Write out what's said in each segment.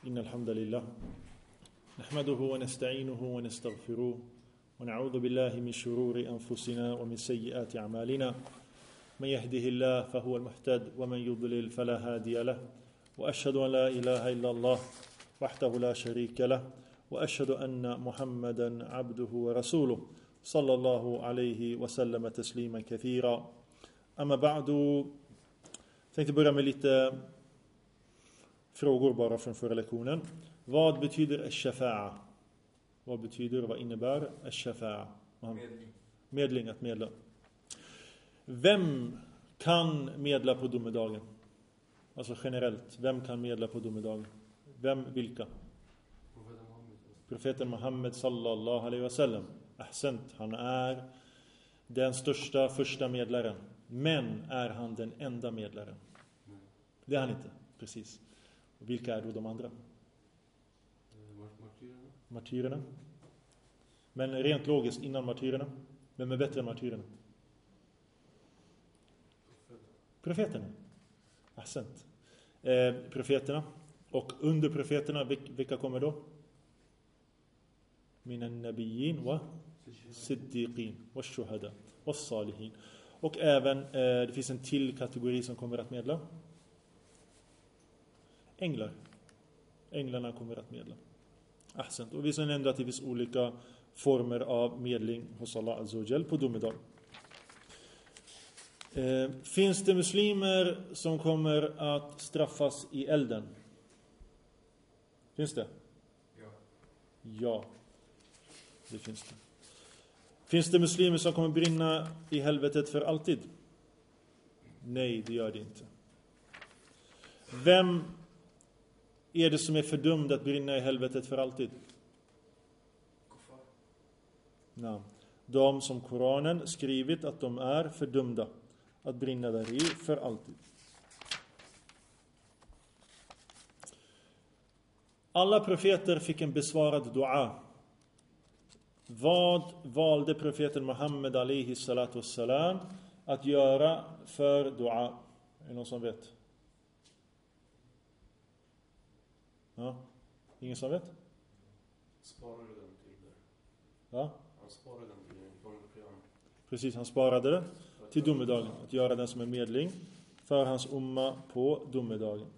إن الحمد لله نحمده ونستعينه ونستغفره ونعوذ بالله من شرور أنفسنا ومن سيئات أعمالنا من يهده الله فهو المهتد ومن يضلل فلا هادي له وأشهد أن لا إله إلا الله وحده لا شريك له وأشهد أن محمدا عبده ورسوله صلى الله عليه وسلم تسليما كثيرا. أما بعد, tänkte börja med lite frågor bara från förra lektionen. Vad betyder ash-shafa'a? Vad innebär ash-shafa'a? Medling, att medla. Vem kan medla på domedagen? Alltså generellt, vem kan medla på domedagen? Vilka? Profeten Muhammed sallallahu alaihi wasallam. Ahsant, han är den största första medlaren. Men är han den enda medlaren? Det är han inte, precis. Och vilka är då de andra? Martyrerna. Men rent logiskt, innan martyrerna, vem är bättre än martyrerna? Profeterna. Ahsant. Profeterna. Och under profeterna, vilka kommer då? Minan nabiyyin wa siddiqin wa shuhada wa salihin. Och även, det finns en till kategori som kommer att medla. Änglar. Änglarna kommer att medla. Ahsant. Och vi ser ändå att det finns olika former av medling hos Allah Azza wa Jal på domedag. Finns det muslimer som kommer att straffas i elden? Finns det? Ja. Det finns det. Finns det muslimer som kommer brinna i helvetet för alltid? Nej, det gör det inte. Vem är det som är fördömd att brinna i helvetet för alltid? Nej. De som Koranen skrivit att de är fördömda att brinna där i för alltid. Alla profeter fick en besvarad dua. Vad valde profeten Muhammed alaihi salatu wassalam att göra för dua? Är det någon som vet? Ja, ingen som vet? Sparade den till det. Ja? Han sparade den till den. Precis, han sparade det till domedagen. Att göra den som en medling för hans umma på domedagen.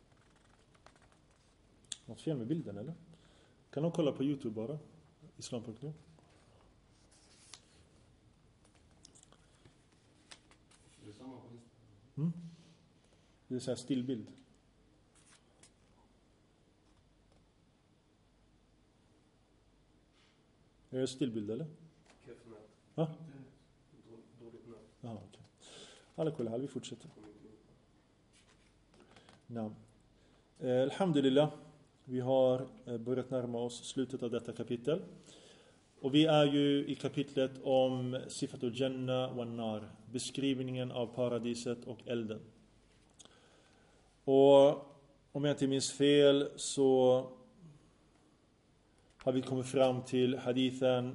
Något fel med bilden, eller? Kan de kolla på YouTube bara? Islam.nu. Det är samma på Det är så här stillbild. Är det stillbild, eller? Kefnät. Ja? Dåligt nät. Ja, okej. Alla kolla, vi fortsätter. Naam. Alhamdulillah. Vi har börjat närma oss slutet av detta kapitel. Och vi är ju i kapitlet om Sifatul Jannah wa Nar. Beskrivningen av paradiset och elden. Och om jag inte minns fel så har vi kommit fram till hadithen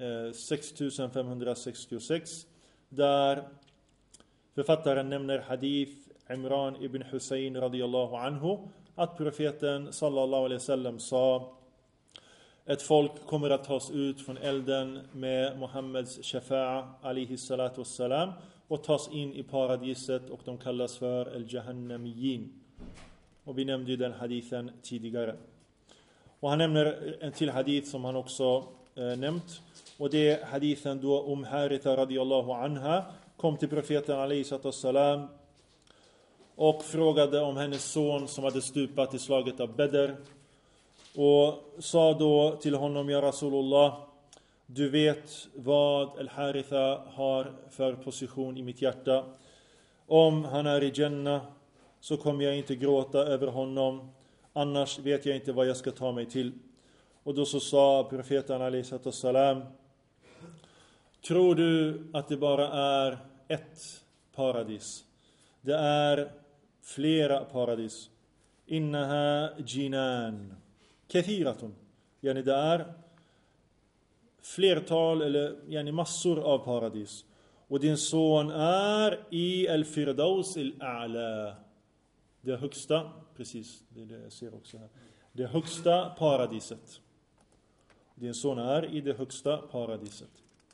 6566. Där författaren nämner hadith Imran ibn Hussein radiyallahu anhu. Att profeten sallallahu alaihi wasallam sa: ett folk kommer att tas ut från elden med Muhammeds shafa'a alaihi salatu wassalam och tas in i paradiset, och de kallas för al-jahannamiyin. Och vi nämnde ju den hadithen tidigare. Och han nämner en till hadith som han också nämnt, och det är hadithen då Haritha radiyallahu anha kom till profeten alaihi salatu wassalam och frågade om hennes son som hade stupat i slaget av Badr, och sa då till honom: ja Rasulullah, du vet vad Al-Haritha har för position i mitt hjärta. Om han är i Jannah så kommer jag inte gråta över honom, annars vet jag inte vad jag ska ta mig till. Och då så sa profeten alaihi salatu wassalam: tror du att det bara är ett paradis? Det är flera paradis. Innaha jinan kathiratun. Yani det är flertal, eller yani massor av paradis. Och din son är i al-firdaus al-a'la. Det högsta, precis, det är det jag ser också här. det högsta paradiset. Din son är i det högsta paradiset.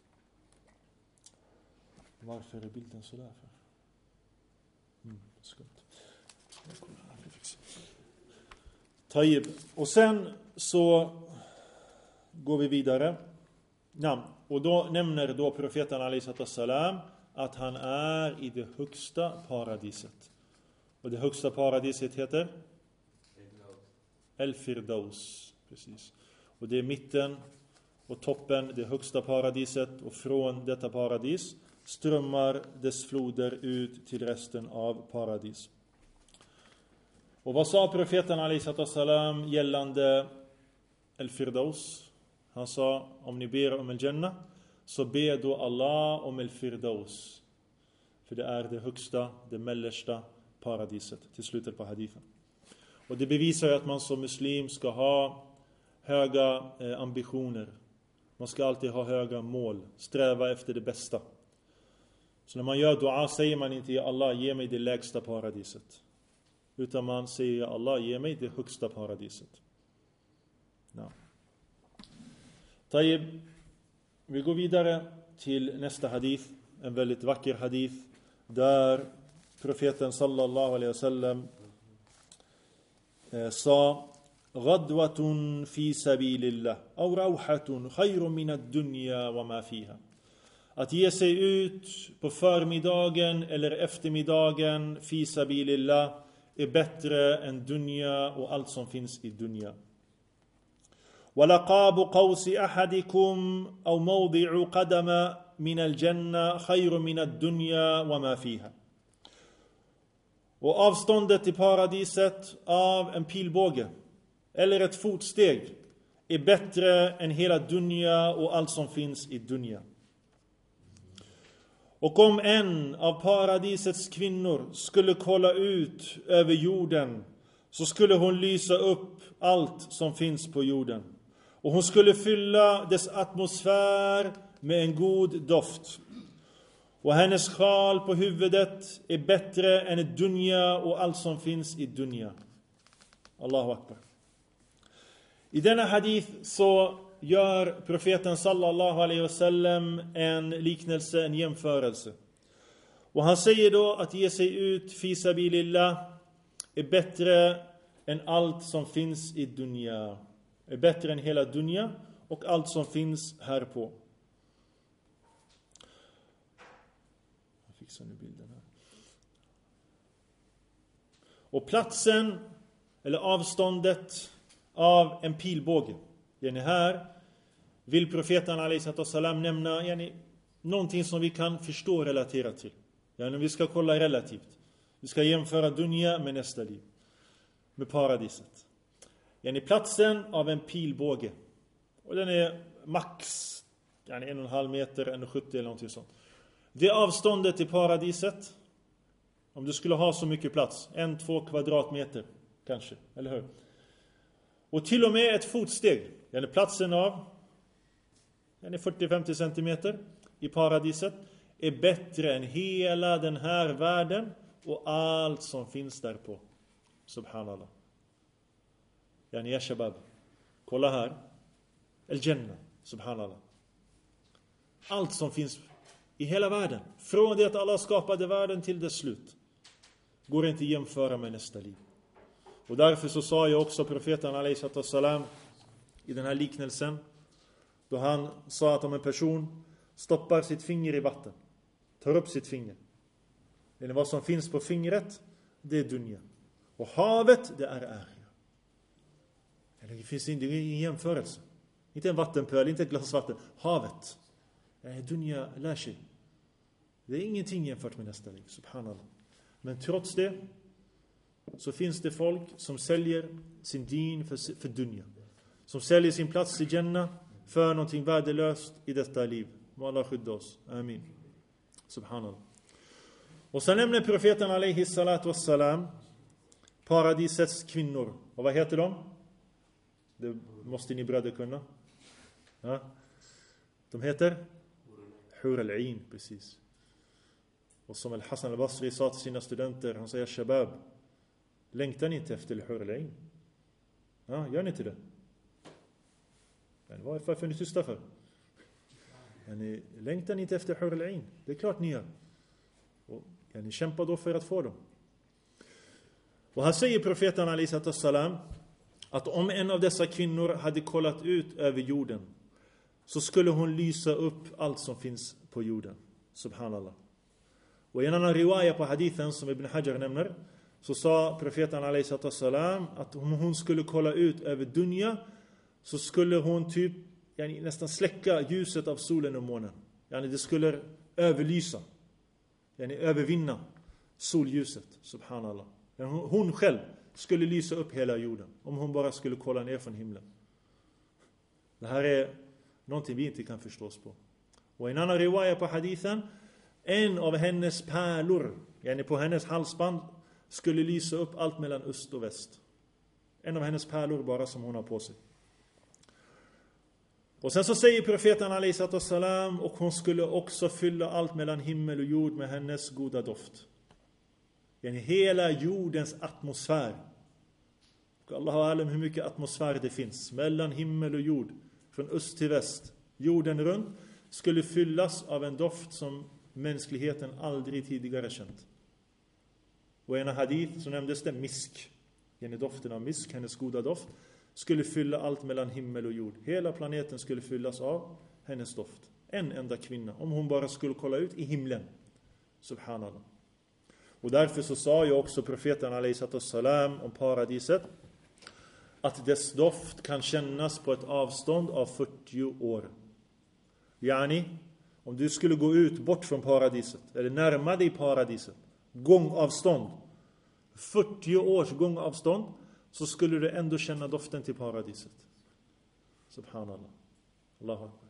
Varför är bilden så där för? Skumt. Taib. Och sen så går vi vidare. Och då nämner då profeten alaihi salam att han är i det högsta paradiset. Och det högsta paradiset heter? El-Firdaus. Precis. Och det är mitten och toppen, det högsta paradiset. Och från detta paradis strömmar dess floder ut till resten av paradis. Och vad sa profeten alaihi salam gällande El-Firdaus? Han sa, om ni ber om El-Jannah, så be då Allah om El-Firdaus. För det är det högsta, det mellersta paradiset. Till slutet på hadithen. Och det bevisar ju att man som muslim ska ha höga ambitioner. Man ska alltid ha höga mål. Sträva efter det bästa. Så när man gör dua säger man inte, ja Allah, ge mig det lägsta paradiset. Utan man säger, ja Allah, ge mig det högsta paradiset. Ja. Taib. Vi går vidare till nästa hadith. En väldigt vacker hadith. Där profeten sallallahu alaihi wasallam sa: Ghadwatun fi sabilillah aw rawhatun khayrun min ad-dunya wa ma fiha. Att ge sig ut på förmiddagen eller eftermiddagen fi sabilillah är bättre än dunya och allt som finns i dunya. ولقاب قوس أحدكم أو موضع قدم من الجنة خير من الدنيا وما فيها. Och avståndet till paradiset av en pilbåge eller ett fotsteg är bättre än hela dunya och allt som finns i dunya. Och om en av paradisets kvinnor skulle kolla ut över jorden, så skulle hon lysa upp allt som finns på jorden. Och hon skulle fylla dess atmosfär med en god doft. Och hennes sjal på huvudet är bättre än ett dunya och allt som finns i dunya. Allahu Akbar. I denna hadith så gör profeten sallallahu alaihi wasallam en liknelse, en jämförelse. Och han säger då att ge sig ut fi sabilillah är bättre än allt som finns i dunya. Är bättre än hela dunya och allt som finns här på. Jag fixar nu bilden här. Och platsen eller avståndet av en pilbåge. Här vill profeten alaihi salam nämna någonting som vi kan förstå och relatera till. Vi ska kolla relativt. Vi ska jämföra dunya med nästa liv. Med paradiset. Platsen av en pilbåge. Och den är max 1,5 meter, 1,70 eller någonting sånt. Det avståndet till paradiset, om du skulle ha så mycket plats, 1-2 kvadratmeter kanske, eller hur? Och till och med ett fotsteg, platsen av 40-50 centimeter i paradiset, är bättre än hela den här världen och allt som finns där på. Subhanallah. Ya shabab. Kolla här. El-Jannah. Subhanallah. Allt som finns i hela världen. Från det att Allah skapade världen till dess slut. Går inte att jämföra med nästa liv. Och därför så sa jag också profeten alaihi salam i den här liknelsen. Då han sa att om en person stoppar sitt finger i vatten. Tar upp sitt finger. Eller vad som finns på fingret, det är dunya. Och havet, det är akhirah. Det finns ingen jämförelse. Inte en vattenpöl, inte ett glas vatten. Havet. Dunya lashi. Det är ingenting jämfört med nästa liv. Subhanallah. Men trots det så finns det folk som säljer sin din för dunya. Som säljer sin plats i Jannah för någonting värdelöst i detta liv. Må Allah skydda oss. Amin. Subhanallah. Och sen nämner profeten alaihi salatu wassalam paradisets kvinnor. Och vad heter de? Det måste ni bröder kunna. Ja. De heter Hur al-Ain, precis. Och som Al-Hassan al-Basri sa till sina studenter, han säger: Shabab, längtar ni inte efter Hur al-Ain? Ja, gör ni inte det? Men varför är ni tysta för? Ni längtar ni inte efter Hurul Ain? Det är klart ni gör. Och ni kämpar då för att få dem. Och här säger profeten alaihi salam att om en av dessa kvinnor hade kollat ut över jorden, så skulle hon lysa upp allt som finns på jorden. Subhanallah. Och i en annan riwaya på hadithen som Ibn Hajar nämner, så sa profeten alaihi salam att om hon skulle kolla ut över dunya, så skulle hon nästan släcka ljuset av solen och månen. Det skulle överlysa, övervinna solljuset. Subhanallah. Hon själv skulle lysa upp hela jorden om hon bara skulle kolla ner från himlen. Det här är någonting vi inte kan förstås på. Och i en annan riwaya på hadithen, en av hennes pärlor, på hennes halsband, skulle lysa upp allt mellan öst och väst. En av hennes pärlor bara som hon har på sig. Och sen så säger profeten alaihi salam, och hon skulle också fylla allt mellan himmel och jord med hennes goda doft. Hela jordens atmosfär. Allahu alam hur mycket atmosfär det finns mellan himmel och jord, från öst till väst, jorden runt, skulle fyllas av en doft som mänskligheten aldrig tidigare känt. Och i en hadith så nämndes det misk. Doften av misk, hennes goda doft, skulle fylla allt mellan himmel och jord. Hela planeten skulle fyllas av hennes doft. En enda kvinna, om hon bara skulle kolla ut i himlen. Subhanallah. Och därför så sa ju också profeten alaihi salam om paradiset att dess doft kan kännas på ett avstånd av 40 år. Om du skulle gå ut bort från paradiset, eller närma dig paradiset, gångavstånd, 40 års gångavstånd, så skulle du ändå känna doften till paradiset. Subhanallah. Allahu akbar.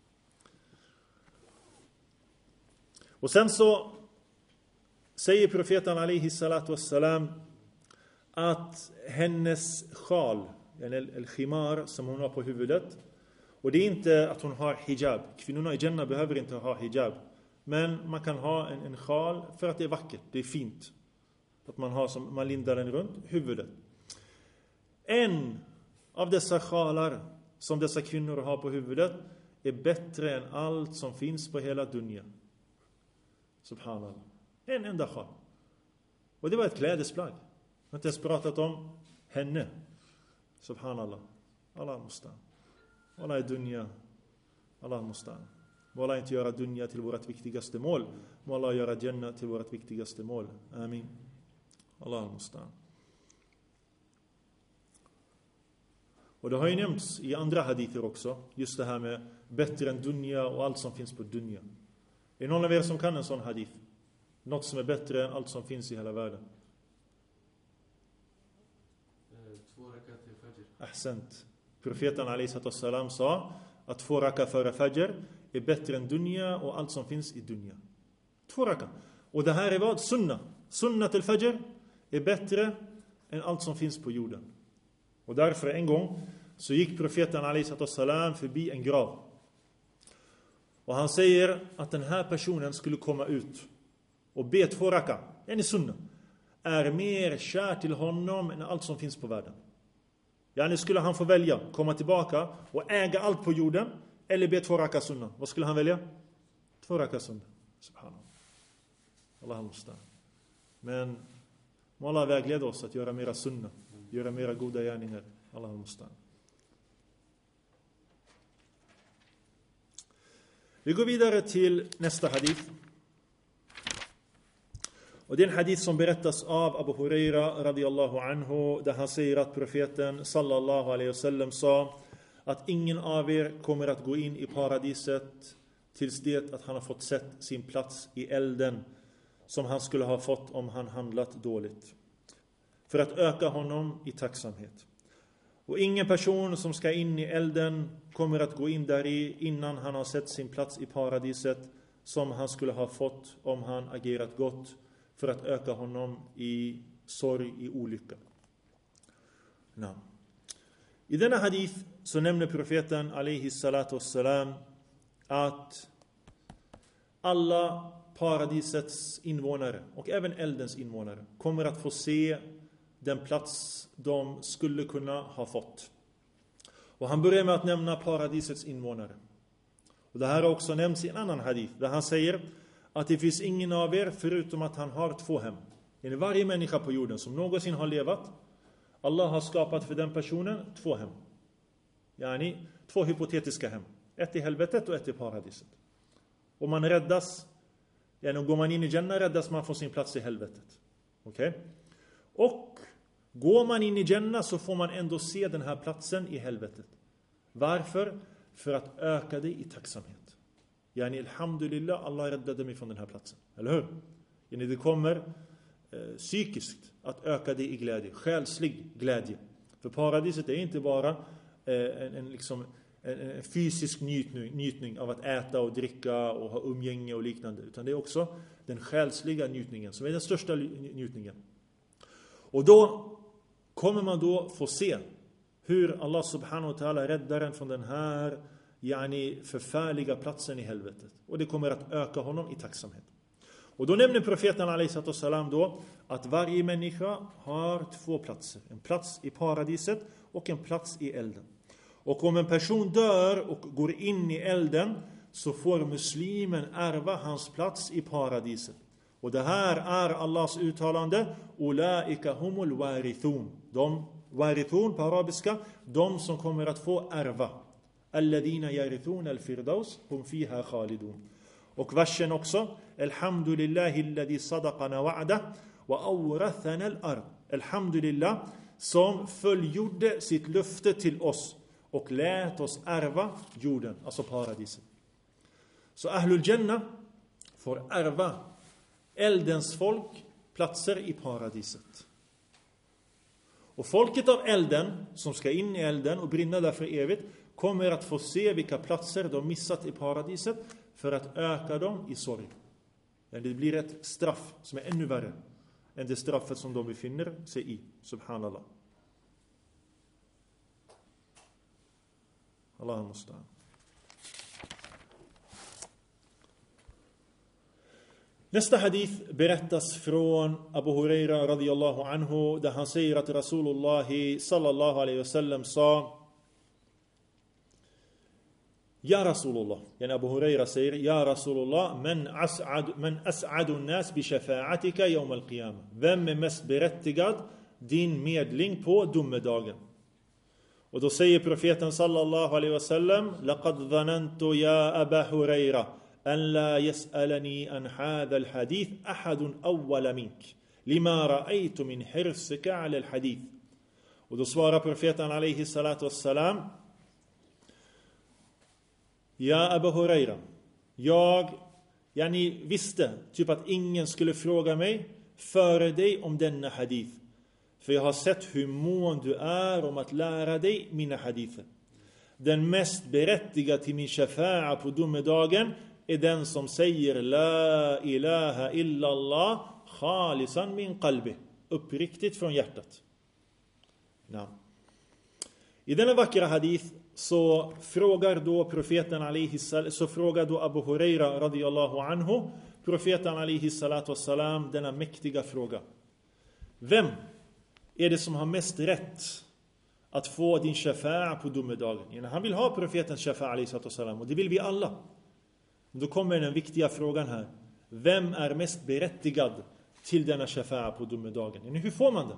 Och sen så säger profeten alaihi salatu wassalam att hennes sjal, el-khimar som hon har på huvudet, och det är inte att hon har hijab. Kvinnorna i Jannah behöver inte ha hijab, men man kan ha en sjal för att det är vackert, det är fint. Att man lindar den runt huvudet. En av dessa sjalar som dessa kvinnor har på huvudet är bättre än allt som finns på hela dunya. Subhanallah. En enda sjal. Och det var ett klädesplagg. Jag har inte ens pratat om henne. Subhanallah. Allah mustan. Allah är dunya. Allah mustan. Må Allah inte göra dunya till vårt viktigaste mål. Må Allah göra Jannah till vårt viktigaste mål. Amin. Allah mustan. Och det har ju nämnts i andra hadither också, just det här med bättre än dunya och allt som finns på dunya. Är det någon av er som kan en sån hadith? Något som är bättre än allt som finns i hela världen? 2 rakat till fajr. Ahsant. Profeten alaihi salam sa att 2 rakat före fajr är bättre än dunya och allt som finns i dunya. 2 rakat. Och det här är vad? Sunna. Sunna till fajr är bättre än allt som finns på jorden. Och därför en gång så gick profeten alaihi salam förbi en grav. Och han säger att den här personen skulle komma ut och be 2 raka, en i sunna, är mer kär till honom än allt som finns på världen. Skulle han få välja, komma tillbaka och äga allt på jorden, eller be 2 raka sunna. Vad skulle han välja? 2 raka sunna. Subhanallah. Allah mustan. Men må Allah vägleda oss att göra mera sunna, göra mera goda gärningar. Allah mustan. Vi går vidare till nästa hadith. Och det är en hadith som berättas av Abu Huraira radiyallahu anhu, där han säger att profeten sallallahu alaihi wasallam sa att ingen av er kommer att gå in i paradiset tills det att han har fått sett sin plats i elden som han skulle ha fått om han handlat dåligt, för att öka honom i tacksamhet. Och ingen person som ska in i elden kommer att gå in där innan han har sett sin plats i paradiset som han skulle ha fått om han agerat gott, för att öka honom i sorg, i olycka. I denna hadith så nämner profeten alaihi salatu wassalam att alla paradisets invånare och även eldens invånare kommer att få se den plats de skulle kunna ha fått. Och han börjar med att nämna paradisets invånare. Och det här har också nämnts i en annan hadith, där han säger att det finns ingen av er förutom att han har 2 hem. Det är varje människa på jorden som någonsin har levat. Allah har skapat för den personen 2 hem. Yani 2 hypotetiska hem. Ett i helvetet och ett i paradiset. Och man räddas, går man in i Jannah räddas man från sin plats i helvetet. Okej? Och går man in i Jannah så får man ändå se den här platsen i helvetet. Varför? För att öka det i tacksamhet. Yani alhamdulillah, Allah räddade mig från den här platsen. Eller hur? Yani det kommer psykiskt att öka det i glädje. Själslig glädje. För paradiset är inte bara en fysisk njutning av att äta och dricka och ha umgänge och liknande. Utan det är också den själsliga njutningen som är den största njutningen. Och då kommer man då få se hur Allah subhanahu wa ta'ala räddar en från den här förfärliga platsen i helvetet. Och det kommer att öka honom i tacksamhet. Och då nämner profeten alaihi salam då att varje människa har 2 platser. En plats i paradiset och en plats i elden. Och om en person dör och går in i elden så får muslimen ärva hans plats i paradiset. Och det här är Allahs uttalande: Ulaika humul warithun. De warithun på arabiska, de som kommer att få ärva. Alladhina yarithun al-firdaus hum fiha khalidun. Och versen också: Alhamdulillahi alladhi sadaqana wa'da wa awrathana al-ard. Alhamdulillah som fullgjorde sitt löfte till oss och lät oss ärva jorden, alltså paradiset. Så Ahlul Jannah får ärva eldens folk platser i paradiset. Och folket av elden som ska in i elden och brinna där för evigt kommer att få se vilka platser de missat i paradiset för att öka dem i sorg. Men det blir ett straff som är ännu värre än det straffet som de befinner sig i. Subhanallah. Allah mustaan. Nästa hadith berättas från Abu Huraira radiyallahu anhu, där han säger att Rasulullah sallallahu alaihi wasallam sa: Ja Rasulullah, yani Abu Huraira säger: Ja Rasulullah, man as'adu an-nas bi shafa'atika yawm al-qiyamah. Vem är mest berättigad din medling på domedagen? Och då säger profeten sallallahu alaihi wasallam: Laqad dhanantu ya Abu Huraira an la yas'alani an hadha al-hadith ahadun awwala mink lima ra'aytu min hirsika 'ala al-hadith. Och då svarar profeten alaihi salatu wassalam: Ja Abu Huraira, jag visste typ att ingen skulle fråga mig före dig om denna hadith. För jag har sett hur mån du är om att lära dig mina hadither. Den mest berättigade till min shafa'a på domedagen är den som säger La ilaha illallah khalisan min qalbi. Uppriktigt från hjärtat. I denna vackra hadith så frågar då profeten Abu Huraira radiyallahu anhu profeten alaihi salatu wassalam denna mäktiga fråga: Vem är det som har mest rätt att få din shafa'a på domedagen? Han vill ha profetens shafa'a alaihi salatu wassalam, och det vill vi alla. Då kommer den viktiga frågan här: vem är mest berättigad till denna shafa'a på domedagen? Hur får man det?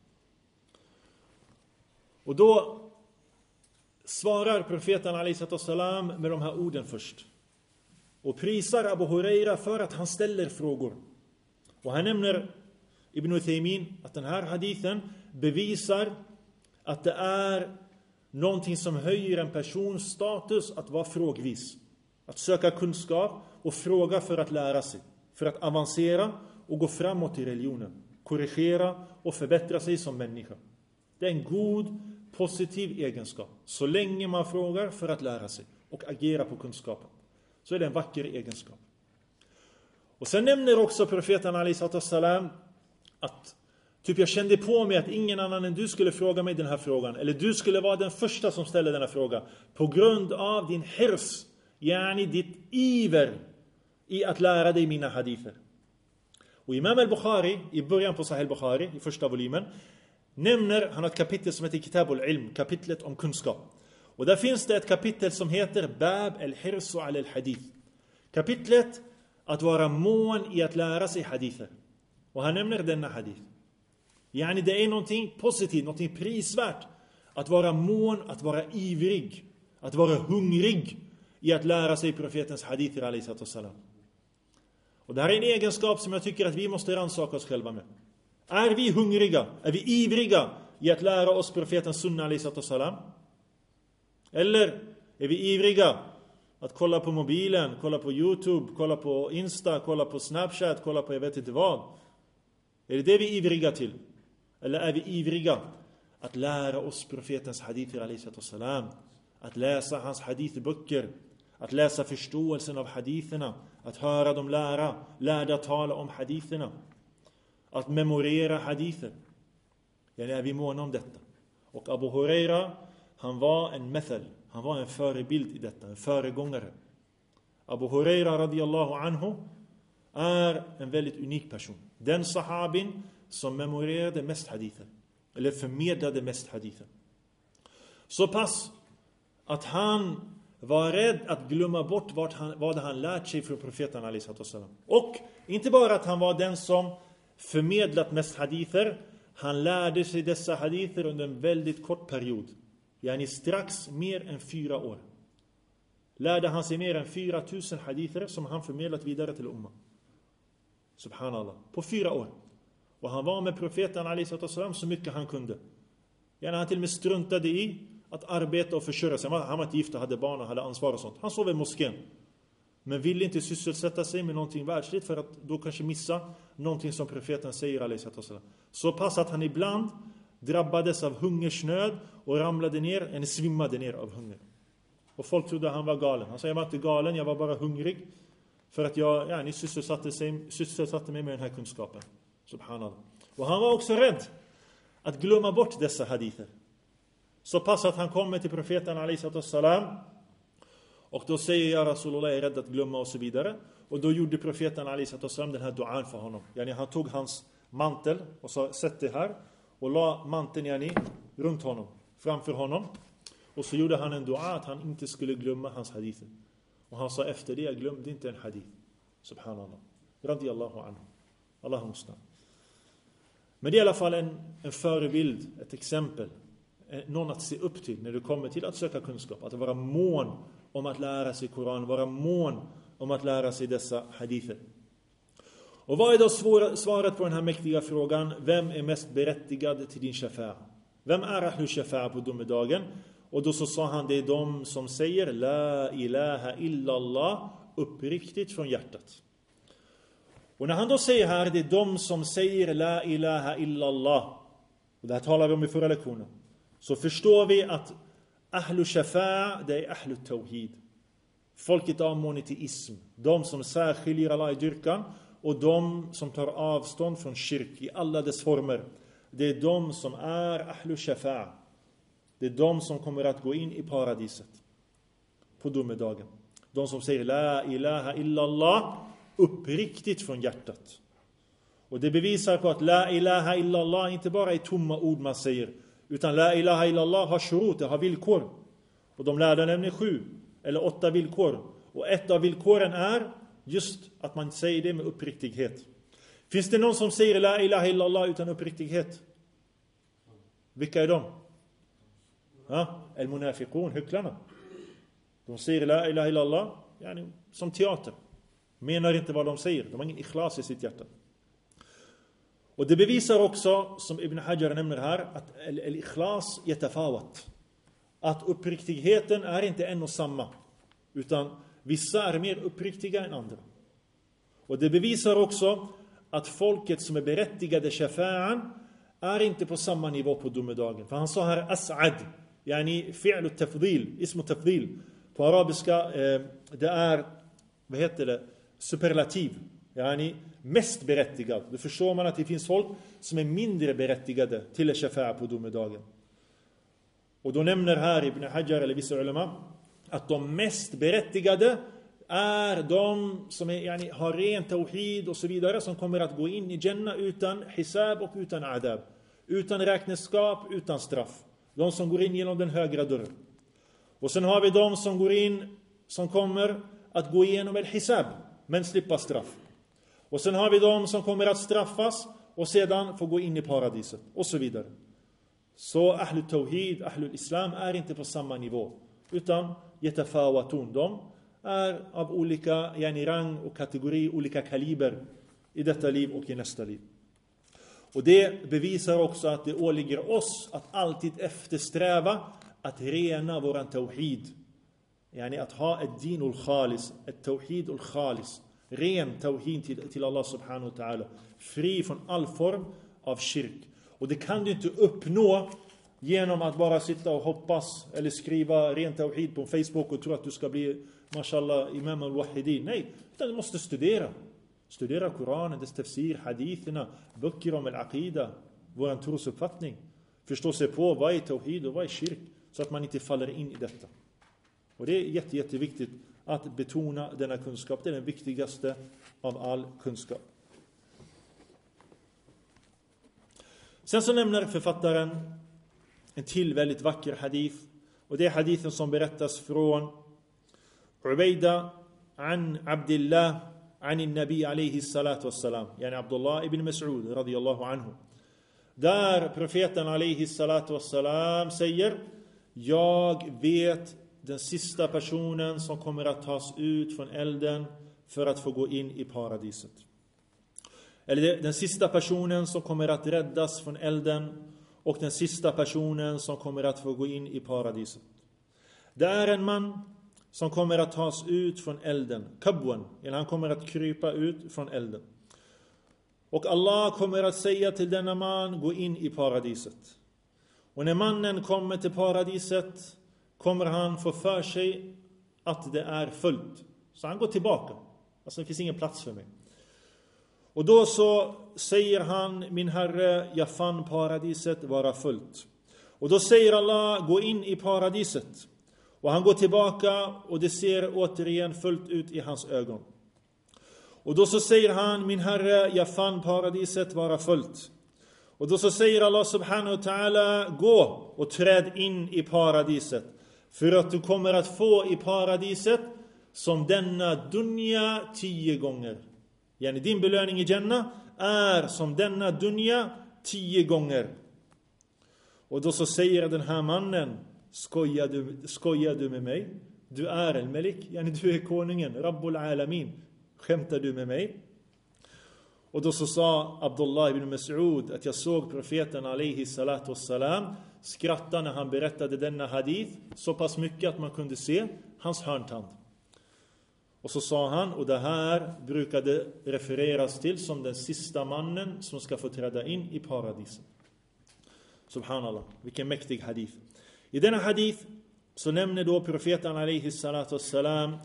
Och då svarar profeten alaihi salatu wassalam med de här orden först. Och prisar Abu Huraira för att han ställer frågor. Och han nämner Ibn Uthaymin att den här hadithen bevisar att det är någonting som höjer en persons status att vara frågvis. Att söka kunskap och fråga för att lära sig. För att avancera och gå framåt i religionen. Korrigera och förbättra sig som människa. Det är en god, positiv egenskap. Så länge man frågar för att lära sig och agera på kunskapen, så är det en vacker egenskap. Och sen nämner också profeten alaihi salatu wassalam att jag kände på mig att ingen annan än du skulle fråga mig den här frågan. Eller du skulle vara den första som ställer denna fråga. På grund av din hirs, yani ditt iver i att lära dig mina hadither. Och Imam al-Bukhari, i början på Sahih al-Bukhari, i första volymen, nämner, han har ett kapitel som heter Kitabul Ilm, kapitlet om kunskap. Och där finns det ett kapitel som heter Bab al-Hirsu al-Hadith. Kapitlet att vara mån i att lära sig hadither. Och han nämner denna hadith. Yani det är någonting positivt, någonting prisvärt. Att vara mån, att vara ivrig, att vara hungrig i att lära sig profetens hadither alayhi salam. Och det här är en egenskap som jag tycker att vi måste rannsaka oss själva med. Är vi hungriga? Är vi ivriga i att lära oss profetens sunna alayhi salam? Eller är vi ivriga att kolla på mobilen, kolla på YouTube, kolla på Insta, kolla på Snapchat, kolla på jag vet inte vad? Är det vi är ivriga till? Eller är vi ivriga att lära oss profetens hadither alayhi salam? Att läsa hans hadithböcker, att läsa förståelsen av haditherna, att höra dem lärda tala om haditherna, att memorera hadither. Är vi måna om detta? Och Abu Huraira, han var en methal, han var en förebild i detta, en föregångare. Abu Huraira radiyallahu anhu är en väldigt unik person. Den sahabin som memorerade mest hadither, eller förmedlade mest hadither. Så pass att han var rädd att glömma bort vad han lärt sig från profeten alayhi salam. Och inte bara att han var den som förmedlat mest hadither, han lärde sig dessa hadither under en väldigt kort period. Yani strax mer än 4 år. Lärde han sig mer än 4000 hadither som han förmedlat vidare till umma. Subhanallah. På 4 år. Och han var med profeten alayhi salam så mycket han kunde. Yani han till och med struntade i att arbeta och försörja sig. Han var inte gift och hade barn och hade ansvar och sånt. Han sov i moskén. Men ville inte sysselsätta sig med någonting världsligt för att då kanske missa någonting som profeten säger alayhi salam. Så pass att han ibland drabbades av hungersnöd och ramlade ner, eller svimmade ner av hunger. Och folk trodde han var galen. Han sa, jag var inte galen, jag var bara hungrig. För att ni sysselsatte mig med den här kunskapen. Subhanallah. Och han var också rädd att glömma bort dessa hadither. Så pass att han kommer till profeten alayhi salam. Och då säger jag, Rasulullah är rädd att glömma och så vidare. Och då gjorde profeten alayhi salam den här duan för honom. Han tog hans mantel och sa, sätt det här. Och la manteln runt honom, framför honom. Och så gjorde han en dua att han inte skulle glömma hans hadither. Och han sa efter det, jag glömde inte en hadith. Subhanallah. Radiyallahu anhu. Allahu mustan. Men det är i alla fall en förebild, ett exempel. Någon att se upp till när du kommer till att söka kunskap. Att vara mån om att lära sig Koran. Vara mån om att lära sig dessa hadither. Och vad är då svaret på den här mäktiga frågan? Vem är mest berättigad till din shafa'a? Vem är ahlu shafa'a på domedagen? Och då så sa han, det är de som säger La ilaha illallah uppriktigt från hjärtat. Och när han då säger här, det är de som säger La ilaha illallah. Och det här talar vi om i förra lektionen. Så förstår vi att ahlu shafa'a, det är ahlu tawhid. Folket av monoteism. De som särskiljer Allah i dyrkan. Och de som tar avstånd från kyrk i alla dess former. Det är de som är ahlu shafa'a. Det är de som kommer att gå in i paradiset på domedagen. De som säger La ilaha illallah uppriktigt från hjärtat. Och det bevisar på att La ilaha illallah inte bara är tomma ord man säger. Utan La ilaha illallah har shurut, det har villkor. Och de lärde nämligen 7 eller 8 villkor. Och ett av villkoren är just att man säger det med uppriktighet. Finns det någon som säger La ilaha illallah utan uppriktighet? Vilka är de? Al-munafiqun, hycklarna. De säger La ilaha illallah som teater. Menar inte vad de säger. De har ingen ikhlas i sitt hjärta. Och det bevisar också, som Ibn Hajar nämner här, att al-ikhlas yatafawat. Att uppriktigheten är inte en och samma. Utan vissa är mer uppriktiga än andra. Och det bevisar också att folket som är berättigade shafa'an är inte på samma nivå på domedagen. För han sa här as'ad, fi'lu tafdil, ismu tafdil. På arabiska det är, superlativ. Mest berättigad. Då förstår man att det finns folk som är mindre berättigade till shafa'a på domedagen. Och då nämner här Ibn Hajar eller vissa ulama att de mest berättigade är de som har ren tawhid och så vidare, som kommer att gå in i Jannah utan hisab och utan adab. Utan räkenskap, utan straff. De som går in genom den högra dörren. Och sen har vi de som går in, som kommer att gå igenom el hisab, men slippa straff. Och sen har vi de som kommer att straffas och sedan får gå in i paradiset. Och så vidare. Så Ahlul Tawhid, Ahlul Islam är inte på samma nivå. Utan yatafawatun. De är av olika rang och kategori, olika kaliber i detta liv och i nästa liv. Och det bevisar också att det åligger oss att alltid eftersträva att rena våran tawhid. Att ha ett dinul khalis, ett tawhidul khalis. Ren tawhid till Allah subhanahu wa ta'ala. Fri från all form av shirk. Och det kan du inte uppnå genom att bara sitta och hoppas eller skriva ren tawhid på Facebook och tro att du ska bli, mashallah, imam al-wahidin. Nej, utan du måste studera. Studera Koranen, dess tafsir, haditherna, böcker om al-aqida, vår trosuppfattning. Förstå sig på vad är tawhid och vad är shirk, så att man inte faller in i detta. Och det är jätteviktigt att betona denna kunskap. Det är den viktigaste av all kunskap. Sen så nämner författaren en till väldigt vacker hadith. Och det är hadithen som berättas från Ubayda an Abdullah عن النبي عليه الصلاة والسلام يعني عبد الله ibn Mas'ud radiyallahu anhu. Där profeten عليه الصلاة والسلام säger: jag vet den sista personen som kommer att tas ut från elden för att få gå in i paradiset. Eller den sista personen som kommer att räddas från elden och den sista personen som kommer att få gå in i paradiset. Det är en man som kommer att tas ut från elden. Kabwan, eller han kommer att krypa ut från elden. Och Allah kommer att säga till denna man: gå in i paradiset. Och när mannen kommer till paradiset kommer han få för sig att det är fullt. Så han går tillbaka. Alltså det finns ingen plats för mig. Och då så säger han: min herre, jag fann paradiset vara fullt. Och då säger Allah: gå in i paradiset. Och han går tillbaka och det ser återigen fullt ut i hans ögon. Och då så säger han: min herre, jag fann paradiset vara fullt. Och då så säger Allah subhanahu wa ta'ala: gå och träd in i paradiset. För att du kommer att få i paradiset som denna dunya 10 gånger. Yani din belöning i Jannah är som denna dunya 10 gånger. Och då så säger den här mannen: skojar du med mig? Du är en melik, yani du är konungen, Rabbul Alamin. Skämtar du med mig? Och då så sa Abdullah ibn Mas'ud att jag såg profeten alayhi salatu wassalam skratta när han berättade denna hadith, så pass mycket att man kunde se hans hörntand. Och så sa han, och det här brukade refereras till som den sista mannen som ska få träda in i paradiset. Subhanallah, vilken mäktig hadith. I denna hadith så nämner då profeten alayhi salatu wassalam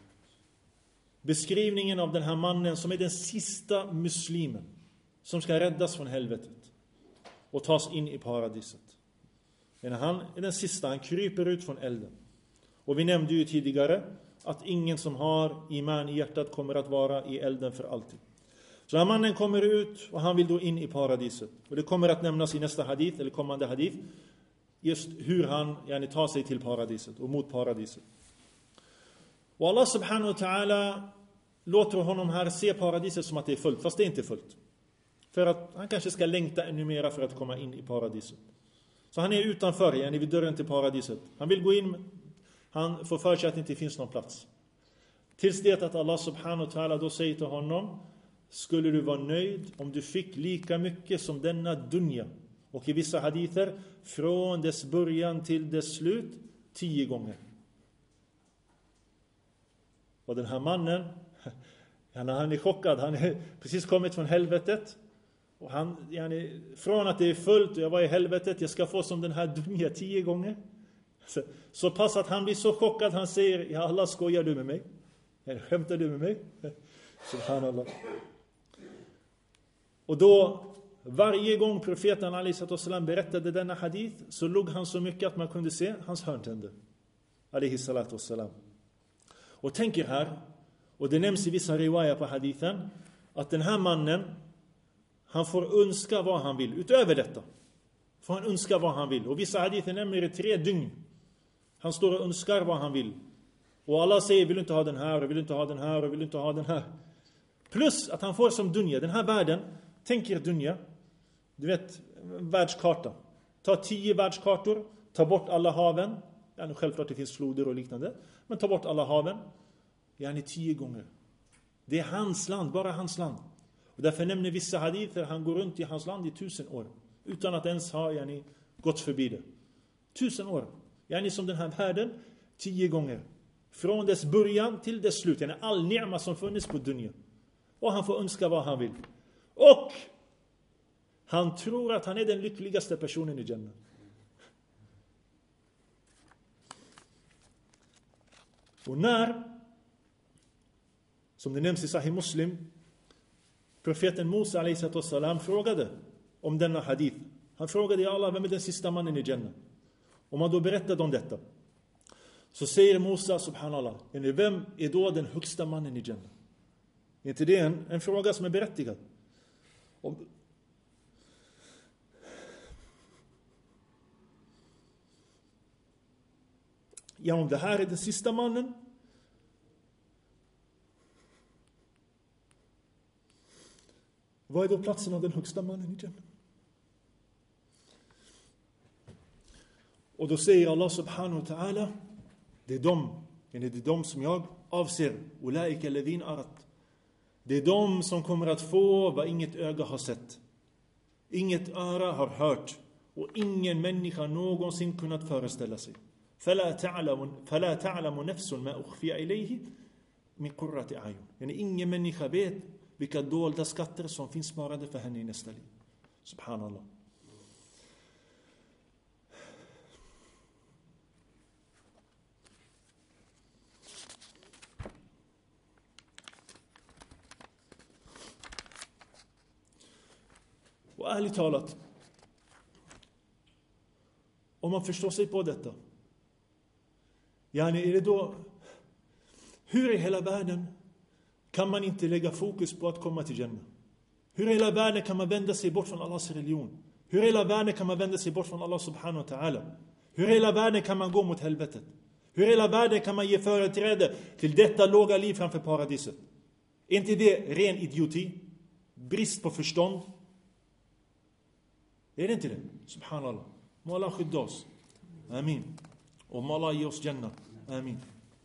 beskrivningen av den här mannen som är den sista muslimen som ska räddas från helvetet och tas in i paradiset. Men han är den sista, han kryper ut från elden. Och vi nämnde ju tidigare att ingen som har iman i hjärtat kommer att vara i elden för alltid. Så den här mannen kommer ut och han vill då in i paradiset. Och det kommer att nämnas i nästa hadith, eller kommande hadith, just hur han tar sig till paradiset och mot paradiset. Och Allah subhanahu wa ta'ala låter honom här se paradiset som att det är fullt, fast det är inte fullt. För att han kanske ska längta ännu mera för att komma in i paradiset. Så han är utanför, vid dörren till paradiset. Han vill gå in, han får för sig att det inte finns någon plats. Tills det att Allah subhanahu wa ta'ala då säger till honom: skulle du vara nöjd om du fick lika mycket som denna dunya? Och i vissa hadither, från dess början till dess slut, 10 gånger. Och den här mannen, han är chockad. Han är precis kommit från helvetet. Och han, från att det är fullt och jag var i helvetet, jag ska få som den här dunya 10 gånger. Så pass att han blir så chockad, han säger: ja, Allah, skojar du med mig? Skämtar du med mig? Subhanallah. Och då, varje gång profeten alayhi salatu wassalam berättade denna hadith, så låg han så mycket att man kunde se hans hörntänder. Alayhi salatu wassalam. Och tänker här, och det nämns i vissa riwaya på hadithen, att den här mannen, han får önska vad han vill utöver detta. För han önskar vad han vill. Och vissa hadither nämner det 3 dygn. Han står och önskar vad han vill. Och alla säger, vill du inte ha den här, och vill du inte ha den här, och vill du inte ha den här. Plus att han får som dunja. Den här världen, tänk er dunja. Du vet, världskarta. Ta 10 världskartor, ta bort alla haven. Ja, självklart det finns floder och liknande. Men ta bort alla haven. Ja, 10 gånger. Det är hans land, bara hans land. Och därför nämner vissa hadither, han går runt i hans land i 1000 år. Utan att ens ha gått förbi det. 1000 år. Som den här världen 10 gånger. Från dess början till dess slut. All ni'ma som funnits på dunja. Och han får önska vad han vill. Och han tror att han är den lyckligaste personen i Jannah. Och när, som det nämns i Sahih Muslim, profeten Musa a.s. frågade om denna hadith. Han frågade Allah, vem är den sista mannen i Jannah? Om man då berättade om detta, så säger Musa, subhanallah, vem är då den högsta mannen i Jannah? Är inte det en fråga som är berättigad? Om det här är den sista mannen, vad är då platsen av den högsta mannen i Jannah? Och då säger Allah subhanahu wa ta'ala, det är de som jag avser. Ulaika alladhin arat. Det är de som kommer att få vad inget öga har sett, inget öra har hört och ingen människa någonsin kunnat föreställa sig. فلا تعلم نفس ما أخفي إليه من قرة أعين. Ingen människa vet vilka dolda skatter som finns sparade för henne i nästa liv. Subhanallah. Och ärligt talat, om man förstår sig på detta, är det då, hur i hela världen kan man inte lägga fokus på att komma till Jannah? Hur i hela världen kan man vända sig bort från Allahs religion? Hur i hela världen kan man vända sig bort från Allah subhanahu wa ta'ala? Hur i hela världen kan man gå mot helvetet? Hur i hela världen kan man ge företräde till detta låga liv framför paradiset? Är inte det ren idioti? Brist på förstånd? Är det inte det? Subhanallah. Må Allah skydda oss. Amin. Och må Allah ge oss Jannah. Amin.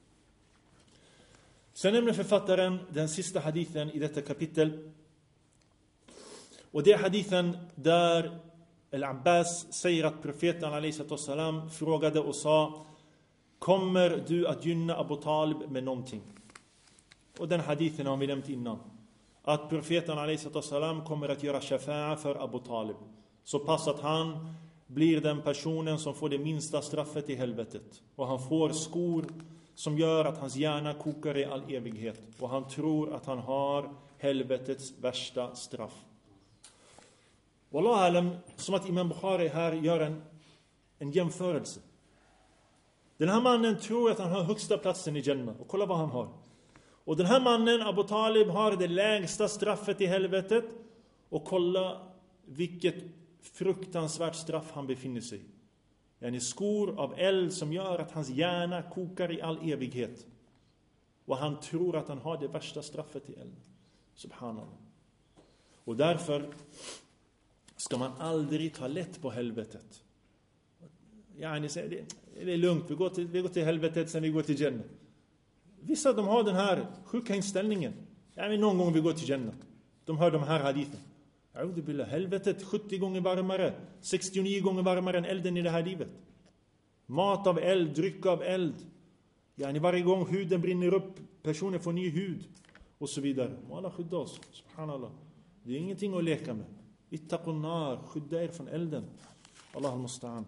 Sen nämner författaren den sista hadithen i detta kapitel. Och det är hadithen där Al-Abbas säger att profeten a.s. frågade och sa: kommer du att gynna Abu Talib med någonting? Och den hadithen har vi nämnt innan. Att profeten a.s. kommer att göra shafa'a för Abu Talib. Så pass att han blir den personen som får det minsta straffet i helvetet. Och han får skor som gör att hans hjärna kokar i all evighet. Och han tror att han har helvetets värsta straff. Wallahu alam, som att Imam Bukhari här gör en jämförelse. Den här mannen tror att han har högsta platsen i Jannah. Och kolla vad han har. Och den här mannen, Abu Talib, har det lägsta straffet i helvetet. Och kolla vilket fruktansvärt straff han befinner sig i. En skor av eld som gör att hans hjärna kokar i all evighet. Och han tror att han har det värsta straffet i eld. Subhanallah. Och därför ska man aldrig ta lätt på helvetet. Ni säger, det är lugnt, vi går till helvetet sen vi går till Jannah. Vissa de har den här sjuka inställningen. Någon gång vi går till Jannah. De hör de här hadithen. Helvetet 70 gånger varmare, 69 gånger varmare än elden i det här livet. Mat av eld, dryck av eld. Varje gång huden brinner upp, personen får ny hud och så vidare. Allah skydda oss, subhanallah. Det är ingenting att leka med. Ittaqun nar, skydda er från elden. Allah musta'an.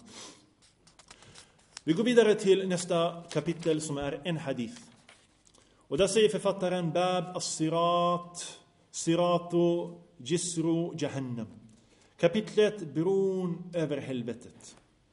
Vi går vidare till nästa kapitel som är en hadith. Och där säger författaren Bab as-sirat, siratu Jisru Jahannam. Kapitlet bron över helvetet.